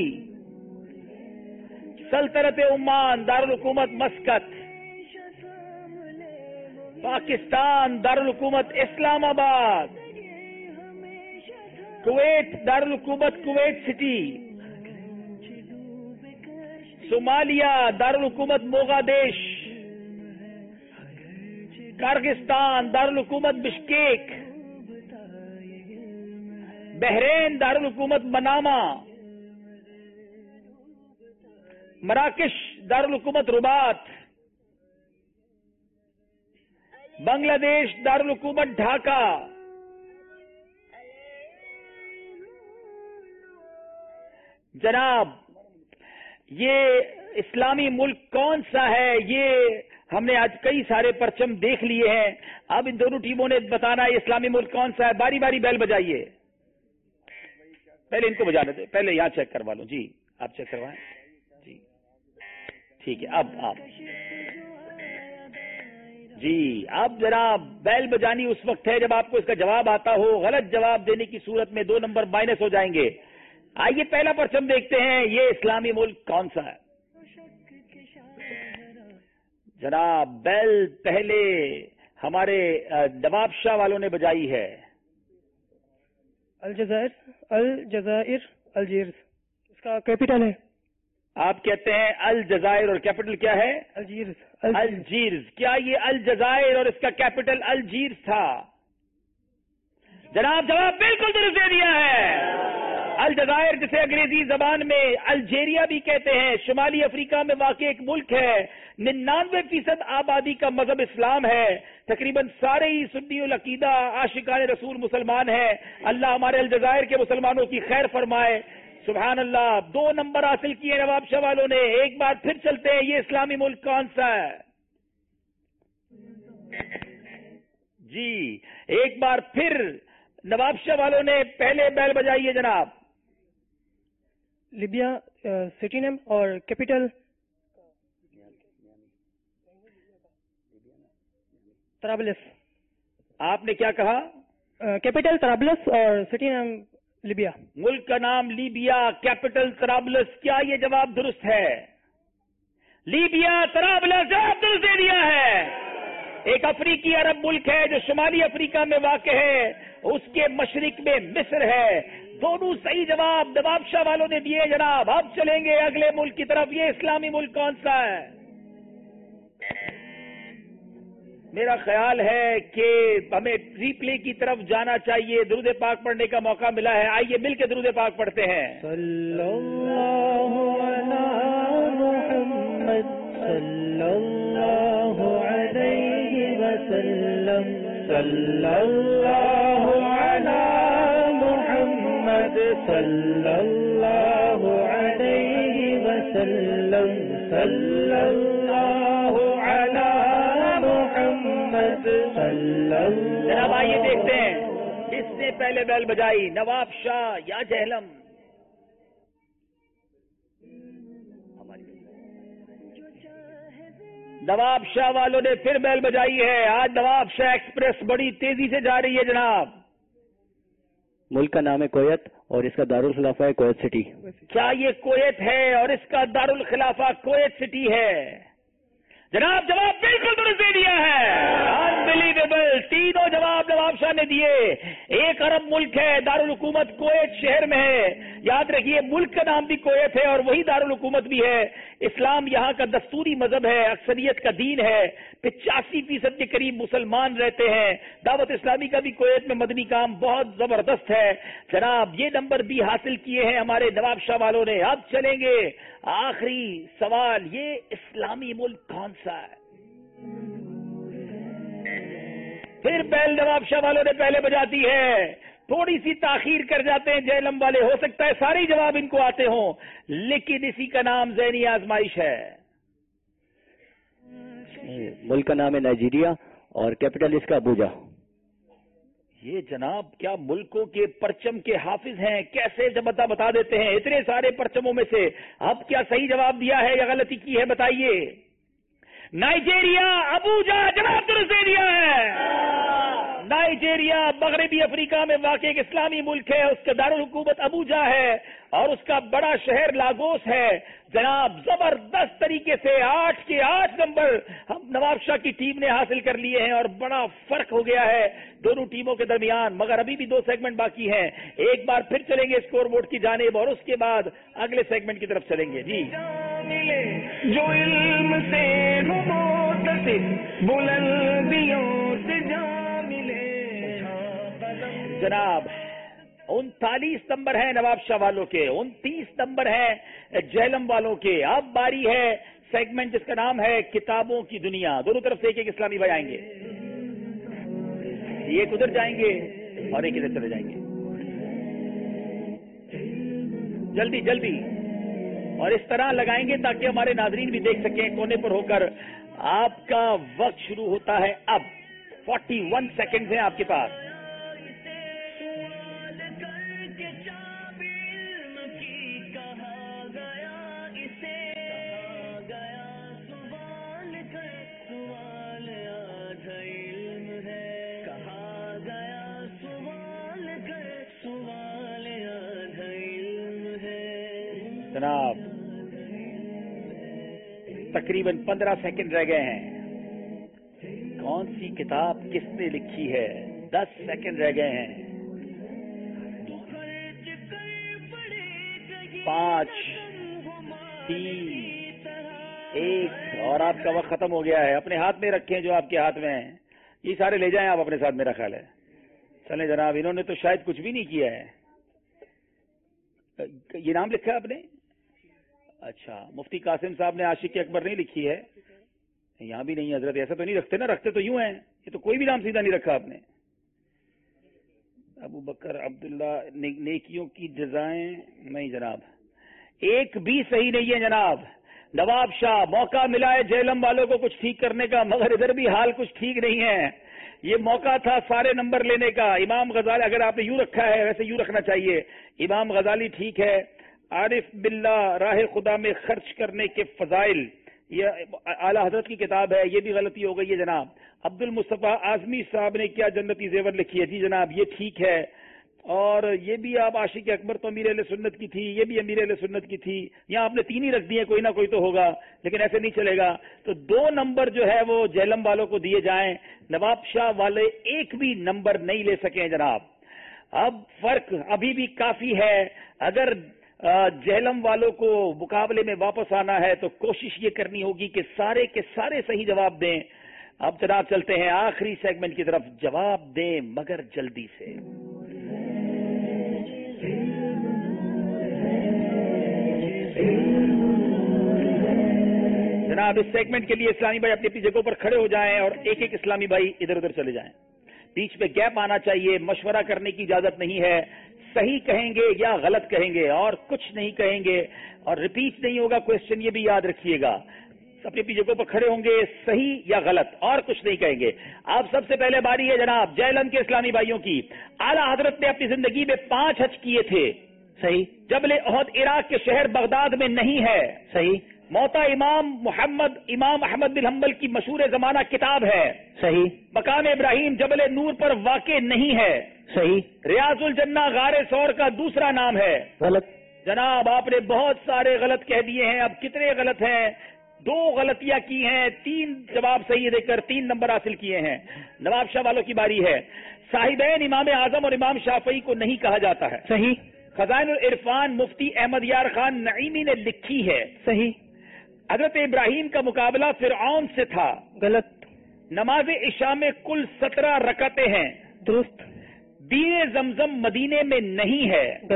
سلطنت عمان دارالحکومت مسقط، پاکستان دارالحکومت اسلام آباد، کویت دارالحکومت کویت سٹی، صومالیہ دارالحکومت موغادیش، کرغستان دارالحکومت بشکیک، بحرین دارالحکومت منامہ، مراکش دارالحکومت رباط، بنگلہ دیش دارالحکومت ڈھاکہ، جناب یہ اسلامی ملک کون سا ہے؟ یہ ہم نے آج کئی سارے پرچم دیکھ لیے ہیں، اب ان دونوں ٹیموں نے بتانا ہے اسلامی ملک کون سا ہے۔ باری باری بیل بجائیے، پہلے ان کو بجانے دیں، پہلے یہاں چیک کروا لو۔ جی آپ چیک کروائیں، جی ٹھیک ہے۔ اب آپ جی اب جناب بیل بجانی اس وقت ہے جب آپ کو اس کا جواب آتا ہو، غلط جواب دینے کی صورت میں 2 نمبر مائنس ہو جائیں گے۔ آئیے پہلا پرچم دیکھتے ہیں، یہ اسلامی ملک کون سا ہے؟ جناب بیل پہلے ہمارے نواب شاہ والوں نے بجائی ہے۔ الجزائر، الجیرز، اس کا کیپٹل ہے۔ آپ کہتے ہیں الجزائر اور کیپٹل کیا ہے؟ الجیرز۔ الجیرز، کیا یہ الجزائر اور اس کا کیپٹل الجیرز تھا؟ جناب جواب بالکل درست دے دیا ہے۔ الجزائر جسے انگریزی زبان میں الجیریا بھی کہتے ہیں، شمالی افریقہ میں واقع ایک ملک ہے، 99% آبادی کا مذہب اسلام ہے، تقریباً سارے ہی سنی العقیدہ عاشقان رسول مسلمان ہیں۔ اللہ ہمارے الجزائر کے مسلمانوں کی خیر فرمائے، سبحان اللہ۔ 2 نمبر حاصل کیے نواب شاہ والوں نے۔ ایک بار پھر چلتے ہیں، یہ اسلامی ملک کون سا ہے؟ جی ایک بار پھر نواب شاہ والوں نے پہلے بیل بجائیے جناب۔ لیبیا سٹی نیم اور کیپٹل طرابلس۔ آپ نے کیا کہا؟ کیپٹل طرابلس اور سٹی نیم لیبیا۔ ملک کا نام لیبیا، کیپٹل طرابلس، کیا یہ جواب درست ہے؟ لیبیا طرابلس جواب درست دے دیا ہے۔ ایک افریقی عرب ملک ہے جو شمالی افریقہ میں واقع ہے، اس کے مشرق میں مصر ہے۔ دونوں صحیح جواب نواب شاہ والوں نے دیے جناب۔ اب چلیں گے اگلے ملک کی طرف، یہ اسلامی ملک کون سا ہے؟ میرا خیال ہے کہ ہمیں ری پلے کی طرف جانا چاہیے، درود پاک پڑھنے کا موقع ملا ہے، آئیے مل کے درود پاک پڑھتے ہیں۔ صلی اللہ علی محمد صلی اللہ علیہ وسلم، صلی اللہ علی محمد صلی اللہ علیہ وسلم، صلی اللہ علی محمد صلی اللہ۔ جناب آئیے دیکھتے ہیں کس نے پہلے بیل بجائی، نواب شاہ یا جہلم؟ نواب شاہ والوں نے پھر بیل بجائی ہے۔ آج نواب شاہ ایکسپریس بڑی تیزی سے جا رہی ہے جناب۔ ملک کا نام ہے کویت اور اس کا دارالخلافہ ہے کویت سٹی۔ کیا یہ کویت ہے اور اس کا دارالخلافہ کویت سٹی ہے؟ جناب جواب بالکل درست دے دیا ہے۔ انبلیویبل، تینوں جواب نواب شاہ نے دیے۔ ایک عرب ملک ہے، دارالحکومت کویت شہر میں ہے، یاد رکھیے ملک کا نام بھی کویت ہے اور وہی دارالحکومت بھی ہے۔ اسلام یہاں کا دستوری مذہب ہے، اکثریت کا دین ہے، 85% کے قریب مسلمان رہتے ہیں۔ دعوت اسلامی کا بھی کویت میں مدنی کام بہت زبردست ہے جناب۔ یہ نمبر بھی حاصل کیے ہیں ہمارے نواب شاہ والوں نے۔ اب چلیں گے آخری سوال، یہ اسلامی ملک کون سا ہے؟ پھر بیل نواب شاہ والوں نے پہلے بجاتی ہے۔ تھوڑی سی تاخیر کر جاتے ہیں جہلم والے، ہو سکتا ہے سارے ہی جواب ان کو آتے ہوں، لیکن اسی کا نام ذہنی آزمائش ہے۔ ملک کا نام ہے نائجیریا اور کیپٹل اس کا ابوجا۔ یہ جناب کیا ملکوں کے پرچم کے حافظ ہیں، کیسے بتا دیتے ہیں اتنے سارے پرچموں میں سے؟ اب کیا صحیح جواب دیا ہے یا غلطی کی ہے بتائیے؟ نائجیریا ابوجا جواب درست دے دیا ہے۔ نائجیریا مغربی افریقہ میں واقع ایک اسلامی ملک ہے، اس کا دارالحکومت ابوجا ہے اور اس کا بڑا شہر لاگوس ہے۔ جناب زبردست طریقے سے 8 کے 8 نمبر ہم نواب شاہ کی ٹیم نے حاصل کر لیے ہیں اور بڑا فرق ہو گیا ہے دونوں ٹیموں کے درمیان، مگر ابھی بھی 2 سیگمنٹ باقی ہیں۔ ایک بار پھر چلیں گے اسکور بورڈ کی جانب اور اس کے بعد اگلے سیگمنٹ کی طرف چلیں گے۔ جی جو علم سے بلندیوں سے جا ملے جناب 39 نمبر ہیں نواب شاہ والوں کے، 29 نمبر ہیں جہلم والوں کے۔ اب باری ہے سیگمنٹ جس کا نام ہے کتابوں کی دنیا۔ دونوں طرف سے ایک ایک اسلامی بھائی آئیں گے، ایک ادھر جائیں گے اور ایک ادھر چلے جائیں گے۔ جلدی جلدی، اور اس طرح لگائیں گے تاکہ ہمارے ناظرین بھی دیکھ سکیں کونے پر ہو کر۔ آپ کا وقت شروع ہوتا ہے اب، 41 سیکنڈ ہیں آپ کے پاس۔ جناب تقریباً 15 سیکنڈ رہ گئے ہیں۔ کون سی کتاب کس نے لکھی ہے؟ 10 سیکنڈ رہ گئے ہیں۔ 5 3 1 اور آپ کا وقت ختم ہو گیا ہے۔ اپنے ہاتھ میں رکھیں جو آپ کے ہاتھ میں ہیں، یہ سارے لے جائیں آپ اپنے ساتھ، میرا خیال ہے۔ چلیں جناب، انہوں نے تو شاید کچھ بھی نہیں کیا ہے۔ یہ نام لکھا ہے آپ نے؟ اچھا، مفتی قاسم صاحب نے عاشق اکبر نہیں لکھی ہے، یہاں بھی نہیں ہے حضرت، ایسا تو نہیں رکھتے نا، رکھتے تو یوں ہیں، یہ تو کوئی بھی نام سیدھا نہیں رکھا آپ نے۔ ابو بکر عبداللہ نیکیوں کی جزائیں، نہیں جناب، ایک بھی صحیح نہیں ہے جناب۔ نواب شاہ، موقع ملا ہے جہلم والوں کو کچھ ٹھیک کرنے کا، مگر ادھر بھی حال کچھ ٹھیک نہیں ہے۔ یہ موقع تھا سارے نمبر لینے کا۔ امام غزالی، اگر آپ نے یوں رکھا ہے ویسے یوں رکھنا چاہیے۔ امام غزالی ٹھیک ہے۔ عارف باللہ، راہ خدا میں خرچ کرنے کے فضائل، یہ اعلیٰ حضرت کی کتاب ہے، یہ بھی غلطی ہو گئی ہے جناب۔ عبد المصطفیٰ اعظمی صاحب نے کیا جنتی زیور لکھی ہے، جی جناب یہ ٹھیک ہے۔ اور یہ بھی آپ عاشق اکبر تو امیر اہل سنت کی تھی، یہ بھی امیر اہل سنت کی تھی، یہاں آپ نے 3 ہی رکھ دیے، کوئی نہ کوئی تو ہوگا، لیکن ایسے نہیں چلے گا۔ تو 2 نمبر جو ہے وہ جہلم والوں کو دیے جائیں، نواب شاہ والے ایک بھی نمبر نہیں لے سکیں جناب۔ اب فرق ابھی بھی کافی ہے، اگر جہلم والوں کو مقابلے میں واپس آنا ہے تو کوشش یہ کرنی ہوگی کہ سارے کے سارے صحیح جواب دیں۔ اب جناب چلتے ہیں آخری سیگمنٹ کی طرف، جواب دیں مگر جلدی سے۔ جناب اس سیگمنٹ کے لیے اسلامی بھائی اپنی اپنی جگہوں پر کھڑے ہو جائیں اور ایک ایک اسلامی بھائی ادھر ادھر چلے جائیں۔ بیچ میں گیپ آنا چاہیے، مشورہ کرنے کی اجازت نہیں ہے۔ صحیح کہیں گے یا غلط کہیں گے اور کچھ نہیں کہیں گے، اور ریپیٹ نہیں ہوگا کوشچن، یہ بھی یاد رکھیے گا۔ اپنی اپنی جگہوں پر کھڑے ہوں گے، صحیح یا غلط، اور کچھ نہیں کہیں گے۔ آپ سب سے پہلے باری ہے جناب جہلم کے اسلامی بھائیوں کی۔ اعلیٰ حضرت نے اپنی زندگی میں 5 حج کیے تھے، صحیح۔ جبل احد عراق کے شہر بغداد میں نہیں ہے، صحیح۔ موتا امام احمد بن حنبل کی مشہور زمانہ کتاب ہے، صحیح۔ مقام ابراہیم جبل نور پر واقع نہیں ہے، صحیح۔ ریاض الجنہ غار ثور کا دوسرا نام ہے، غلط۔ جناب آپ نے بہت سارے غلط کہہ دیے ہیں، اب کتنے غلط ہیں؟ 2 غلطیاں کی ہیں، 3 جواب صحیح دے کر 3 نمبر حاصل کیے ہیں۔ نواب شاہ والوں کی باری ہے۔ صاحبین امام اعظم اور امام شافعی کو نہیں کہا جاتا ہے، صحیح۔ خزائن العرفان مفتی احمد یار خان نعیمی نے لکھی ہے، صحیح۔ حضرت ابراہیم کا مقابلہ فرعون سے تھا، غلط۔ نماز عشاء میں کل 17 رکعتیں ہیں، درست۔ بیر زمزم مدینے میں نہیں ہے، غلط۔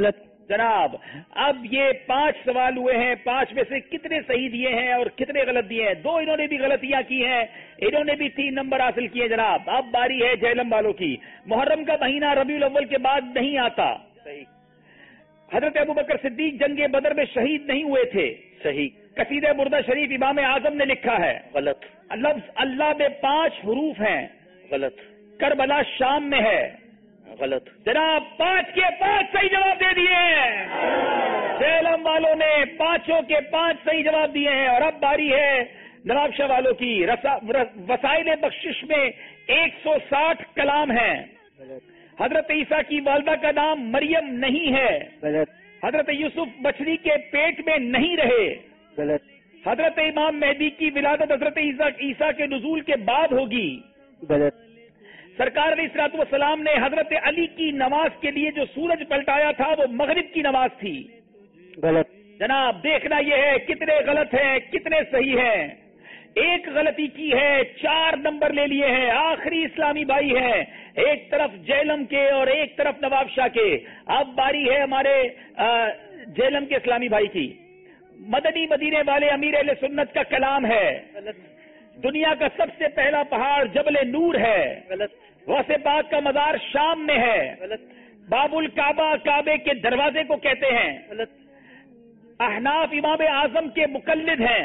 जनाब अब ये 5 सवाल हुए हैं, 5 में से कितने सही दिए हैं और कितने गलत दिए हैं? 2 इन्होंने भी गलतियां की हैं, इन्होंने भी 3 नंबर हासिल किए जनाब। अब बारी है जहलम वालों की। मुहर्रम का महीना रबीउल अव्वल के बाद नहीं आता। सही। हजरत अबू बकर सिद्दीक जंगे बदर में शहीद नहीं हुए थे। सही। कसीदे बुर्दा शरीफ इमाम आजम ने लिखा है। गलत। लफ्ज अल्लाह में 5 हरूफ हैं। गलत। करबला शाम में है। गलत। जनाब 5 के 5 सही जवाब दे दिए हैं। जहलम वालों ने 5 के 5 सही जवाब दिए हैं। और अब बारी है नवाबशाह वालों की। वसाइल बख्शिश में 160 कलाम हैं। हजरत ईसा की वालदा का नाम मरियम नहीं है। गलत। हजरत यूसुफ मछली के पेट में नहीं रहे। गलत। हजरत इमाम मेहदी की विलादत हजरत ईसा के नुजूल के बाद होगी। गलत। सरकार अलैहिस्सलाम ने हजरत अली की नमाज के लिए जो सूरज पलटाया था वो मगरिब की नमाज थी। गलत। जनाब देखना यह है कितने गलत हैं कितने सही हैं। एक गलती की है, 4 नंबर ले लिए हैं। आखिरी इस्लामी भाई हैं, एक तरफ जहलम के और एक तरफ नवाबशाह के। अब बारी है हमारे जहलम के इस्लामी भाई की। मदनी मदीने वाले अमीर अहले सुन्नत का कलाम है। दुनिया का सबसे पहला पहाड़ जबल नूर है। गलत। वैसे पाक का मजार शाम में है। गलत। बाबुल काबा काबे के दरवाजे को कहते हैं। गलत। अहनाफ इमाम आजम के मुकल्लिद हैं।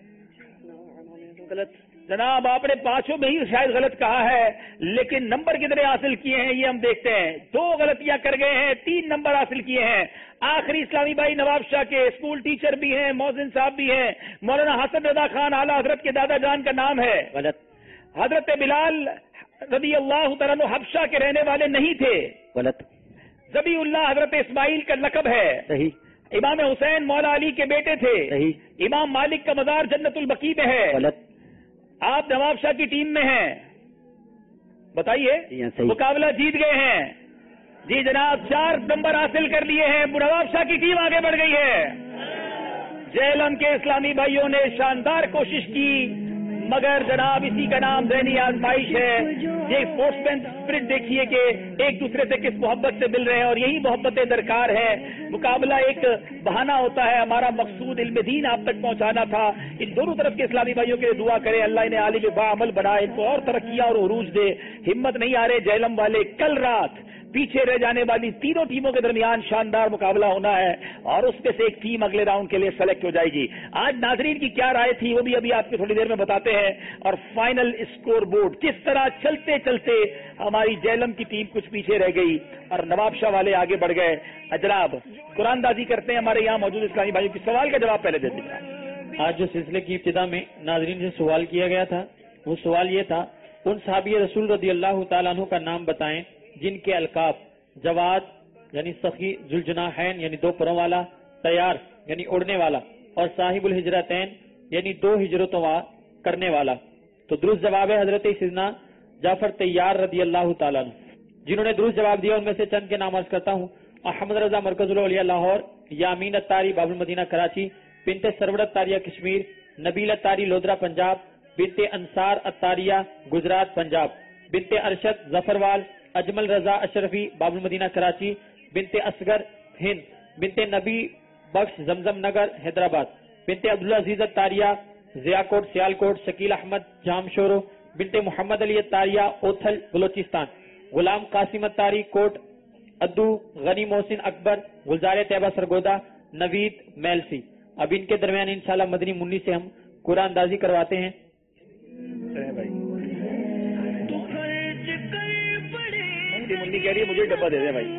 गलत। जनाब आपने 5 में ही शायद गलत कहा है, लेकिन नंबर कितने हासिल किए हैं ये हम देखते हैं। 2 गलतियां कर गए हैं, 3 नंबर हासिल किए हैं। आखिरी इस्लामी भाई नवाबशाह के स्कूल टीचर भी हैं, मौजिन साहब भी हैं। मौलाना हसन रजा खान आला हजरत के दादा जान का नाम है। गलत। हजरत बिलाल रदी अल्लाह तआला अन्हु हबशा के रहने वाले नहीं थे। गलत। ज़बीउल्लाह हजरत इस्माइल का लकब है। सही। इमाम हुसैन मौला अली के बेटे थे। सही। इमाम मालिक का मजार जन्नतुल बकी में है। गलत। आप नवाबशाह की टीम में हैं, बताइए। मुकाबला जीत गए हैं जी जनाब। 4 नंबर हासिल कर लिए हैं। नवाबशाह की टीम आगे बढ़ गई है। जहलम के इस्लामी भाइयों ने शानदार कोशिश की, मगर जनाब इसी का नाम ज़हनी आजमाइश है। ये स्पोर्ट्समैन स्पिरिट देखिए कि एक दूसरे से किस मोहब्बत से मिल रहे हैं, और यही मोहब्बतें दरकार है। मुकाबला एक बहाना होता है, हमारा मकसूद इल्म दीन आप तक पहुंचाना था। इन दोनों तरफ के इस्लामी भाइयों के लिए दुआ करें, अल्लाह इन्हें आलिम बाअमल बनाए, इनको और तरक्कियां और उरूज दे। हिम्मत नहीं आ रहे जहलम वाले। कल रात पीछे रह जाने वाली तीनों टीमों के दरमियान शानदार मुकाबला होना है, और उसमें से एक टीम अगले राउंड के लिए सेलेक्ट हो जाएगी। आज नाजरीन की क्या राय थी वो भी अभी आपको थोड़ी देर में बताते हैं। और फाइनल स्कोर बोर्ड किस तरह चलते चलते हमारी जहलम की टीम कुछ पीछे रह गई और नवाबशाह वाले आगे बढ़ गए। जनाब कुरानदाजी करते हैं हमारे यहाँ मौजूद इस्लामी भाइयों की। सवाल का जवाब पहले देते हैं। आज जो सिलसिले की इब्तिदा में नाजरीन से सवाल किया गया था, वो सवाल ये था, उन सहाबी रसूल रदी अल्लाह तआला अन्हु का नाम बताएं जिनके अलकाब जवाद यानी सखी, जुलजनाहैन यानी 2 परों वाला, तैयार यानी उड़ने वाला, और साहिबुल हिजरतैन यानी 2 हिजरतों करने वाला। तो दुरुस्त जवाब है हजरत सैयदना जाफर तैयार रदी अल्लाह तआला अन्हु। जिन्होंने दुरुस्त जवाब दिया उनमें से चंद के नाम अर्ज करता हूँ। अहमद रजा मरकजुल औलिया लाहौर, यामीन अत्तारी बाबुल मदीना कराची, बिनते सरवर अत्तारिया कश्मीर, नबील अत्तारी लोधरा पंजाब, बिनते अंसार अत्तारिया गुजरात पंजाब, बिनते अरशद जफरवाल, अजमल रजा अशरफी बाबुल मदीना कराची, बिनते असगर हिंद, बिनते नबी बख्श जमजम नगर हैदराबाद, बिनते अब्दुल्ला अजीज अत्तारिया जियाकोट सियालकोट, शकील अहमद जामशोरो, बिनते मोहम्मद अली अत्तारिया ओथल बलोचिस्तान, गुलाम कासिम अत्तारी कोट अद्दू, गनी मोहसिन अकबर गुलजार तैयबा सरगोदा, नवीद मेलसी। अब इनके दरमियान इंशाल्लाह मदनी मुन्नी से हम कुरान अंदाजी करवाते हैं। मुन्नी कह रही है मुझे डब्बा दे दे भाई।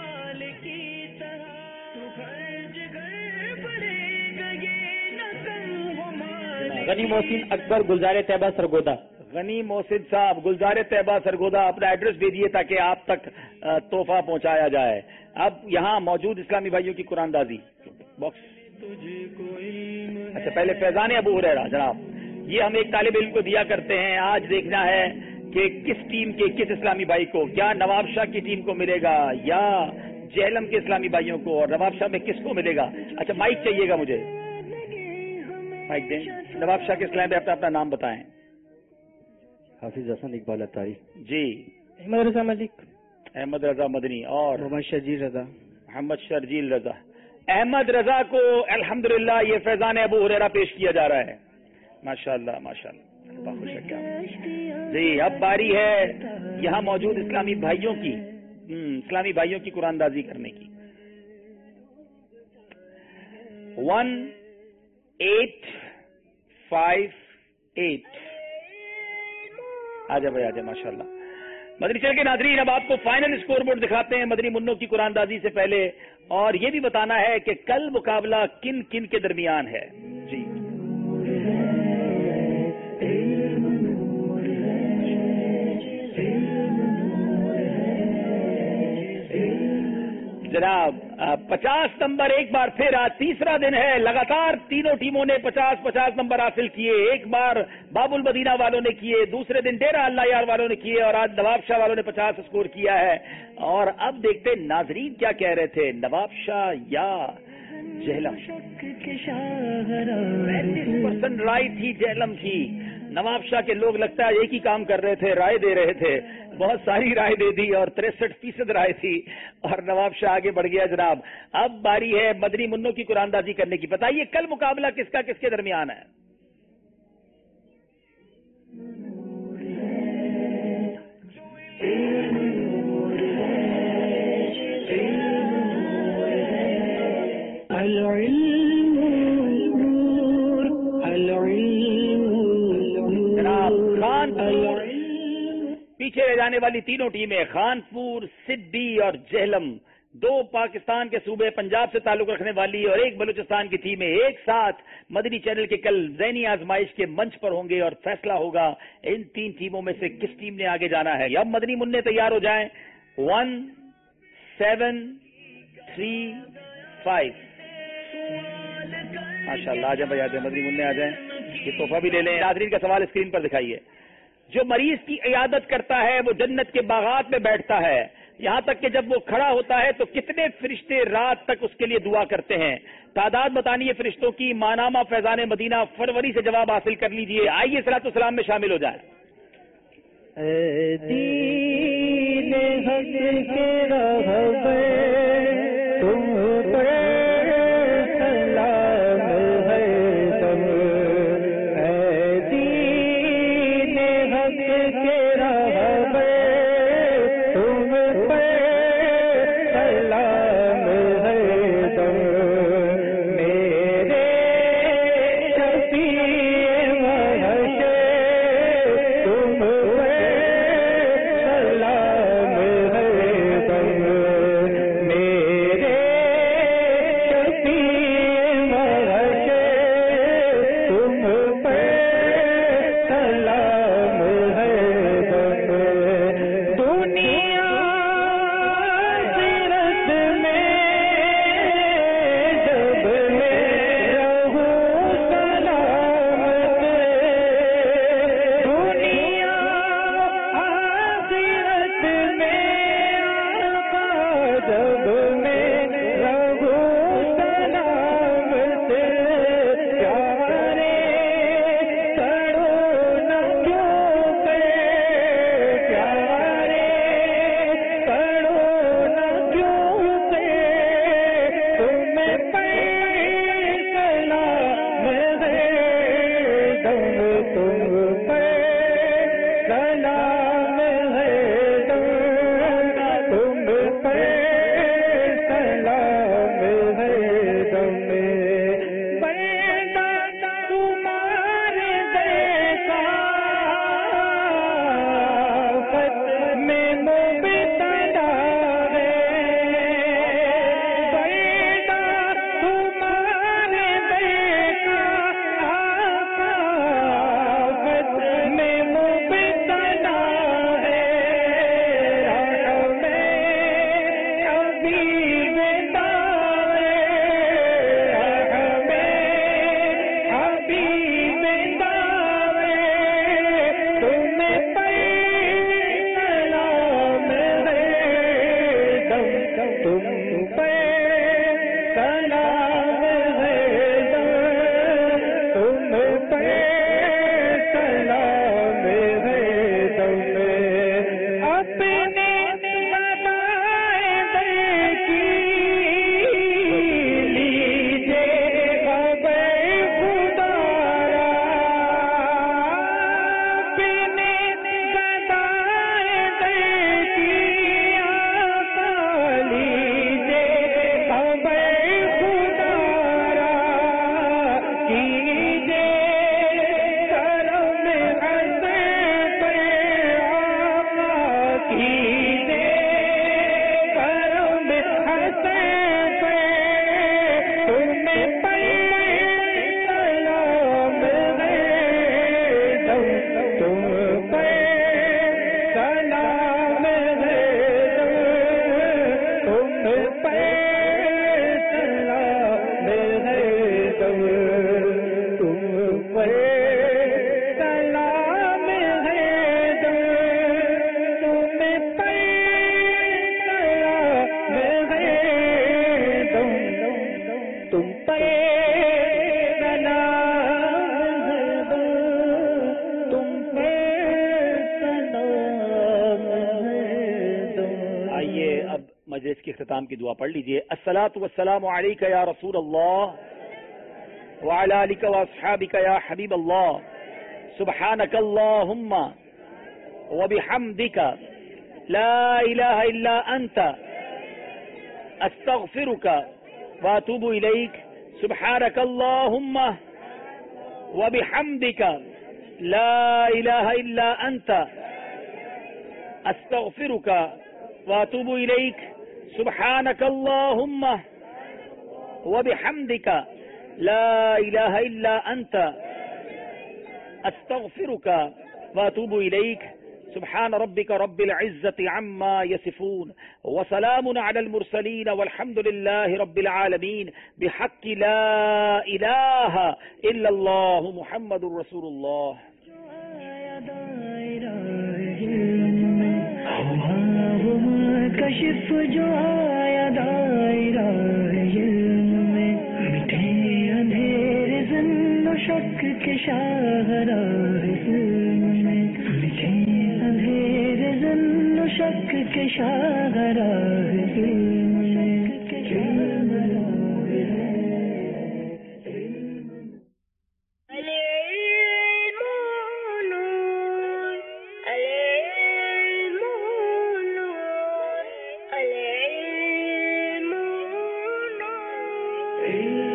गनी मोहसिन अकबर गुलजार तैयबा सरगोदा। गनी मोहसिन साहब गुलजार तैयबा सरगोदा, अपना एड्रेस दे दिए ताकि आप तक तोहफा पहुंचाया जाए। अब यहाँ मौजूद इस्लामी भाइयों की कुरानदाजी बॉक्स। अच्छा पहले फैजान अबू हुरैरा जनाब, ये हम एक तालिब इल्म को दिया करते हैं। आज देखना है कि किस टीम के किस इस्लामी भाई को, क्या नवाबशाह की टीम को मिलेगा या जहलम के इस्लामी भाइयों को, और नवाबशाह में किसको मिलेगा। अच्छा माइक चाहिएगा मुझे, माइक दें। नवाबशाह के इस्लामी भाई अपना नाम बताएं। हाफिज हसन इकबाल अत्तारी जी, अहमद रजा मलिक, अहमद रजा मदनी, और मोहम्मद शजीर रजा, محمد شرجیل رضا احمد رضا کو الحمدللہ یہ فیضان ابو ہریرہ پیش کیا جا رہا ہے. ماشاءاللہ ماشاءاللہ خوش ہے کیا جی. اب باری ہے یہاں موجود اسلامی بھائیوں کی قرآن اندازی کرنے کی. 1858 آجا بھائی آجا ماشاءاللہ. مدنی چینل کے ناظرین اب آپ کو فائنل اسکور بورڈ دکھاتے ہیں مدنی منوں کی قرآن اندازی سے پہلے, اور یہ بھی بتانا ہے کہ کل مقابلہ کن کن کے درمیان ہے. جی جناب 50 نمبر ایک بار پھر آج تیسرا دن ہے, لگاتار تینوں ٹیموں نے 50 نمبر حاصل کیے. ایک بار باب المدینہ والوں نے کیے, دوسرے دن ڈیرہ اللہ یار والوں نے کیے, اور آج نواب شاہ والوں نے 50 اسکور کیا ہے. اور اب دیکھتے ناظرین کیا کہہ رہے تھے, نواب شاہ یا جہلم. 35% رائے تھی جہلم کی. نواب شاہ کے لوگ لگتا ہے ایک ہی کام کر رہے تھے, رائے دے رہے تھے, بہت ساری رائے دے دی اور 63% رائے تھی, اور نواب شاہ آگے بڑھ گیا. جناب اب باری ہے مدنی منوں کی قرآن اندازی کرنے کی. بتائیے کل مقابلہ کس کا کس کے درمیان ہے؟ پیچھے رہ جانے والی تینوں ٹیمیں خانپور, سدی اور جہلم, 2 پاکستان کے صوبے پنجاب سے تعلق رکھنے والی اور 1 بلوچستان کی ٹیمیں ایک ساتھ مدنی چینل کے کل ذہنی آزمائش کے منچ پر ہوں گے, اور فیصلہ ہوگا ان 3 ٹیموں میں سے کس ٹیم نے آگے جانا ہے. اب مدنی منع تیار ہو جائیں. 1 7 3 5 ماشاءاللہ. آ جائیں بھائی, آ جائیں مدنی منع, آ جائیں. یہ تحفہ بھی لے لیں. ناظرین کا سوال اسکرین پر دکھائیے. جو مریض کی عیادت کرتا ہے وہ جنت کے باغات میں بیٹھتا ہے, یہاں تک کہ جب وہ کھڑا ہوتا ہے تو کتنے فرشتے رات تک اس کے لیے دعا کرتے ہیں؟ تعداد بتانی ہے فرشتوں کی. ماہنامہ فیضان مدینہ فروری سے جواب حاصل کر لیجئے. آئیے صلاۃ والسلام میں شامل ہو جائیں. تم پہ سلام ہے دو تم پہ سلام ہے دو. آئیے اب مجلس کے اختتام کی دعا پڑھ لیجئے. الصلاۃ والسلام علیک یا رسول اللہ وعلی آلک واصحابک یا حبیب اللہ. سبحانک اللہم وبحمدک لا الہ الا انت استغفرک واتوب الیک. سبحانک اللہم وبحمدک لا الہ الا انت استغفرک واتوب الیک. سبحانک اللہم وبحمدک لا الہ الا انت استغفرک واتوب الیک. سبحان ربک رب العزة عما يصفون وسلام على المرسلين والحمد لله رب العالمين بحق لا إله إلا الله محمد رسول الله. کشف جو آیا دائرہ علم میں مٹے اندھیرے ظن و شک کے شاہراہ علم میں مٹے اندھیرے ظن و شک کے شاہراہ علم میں. علم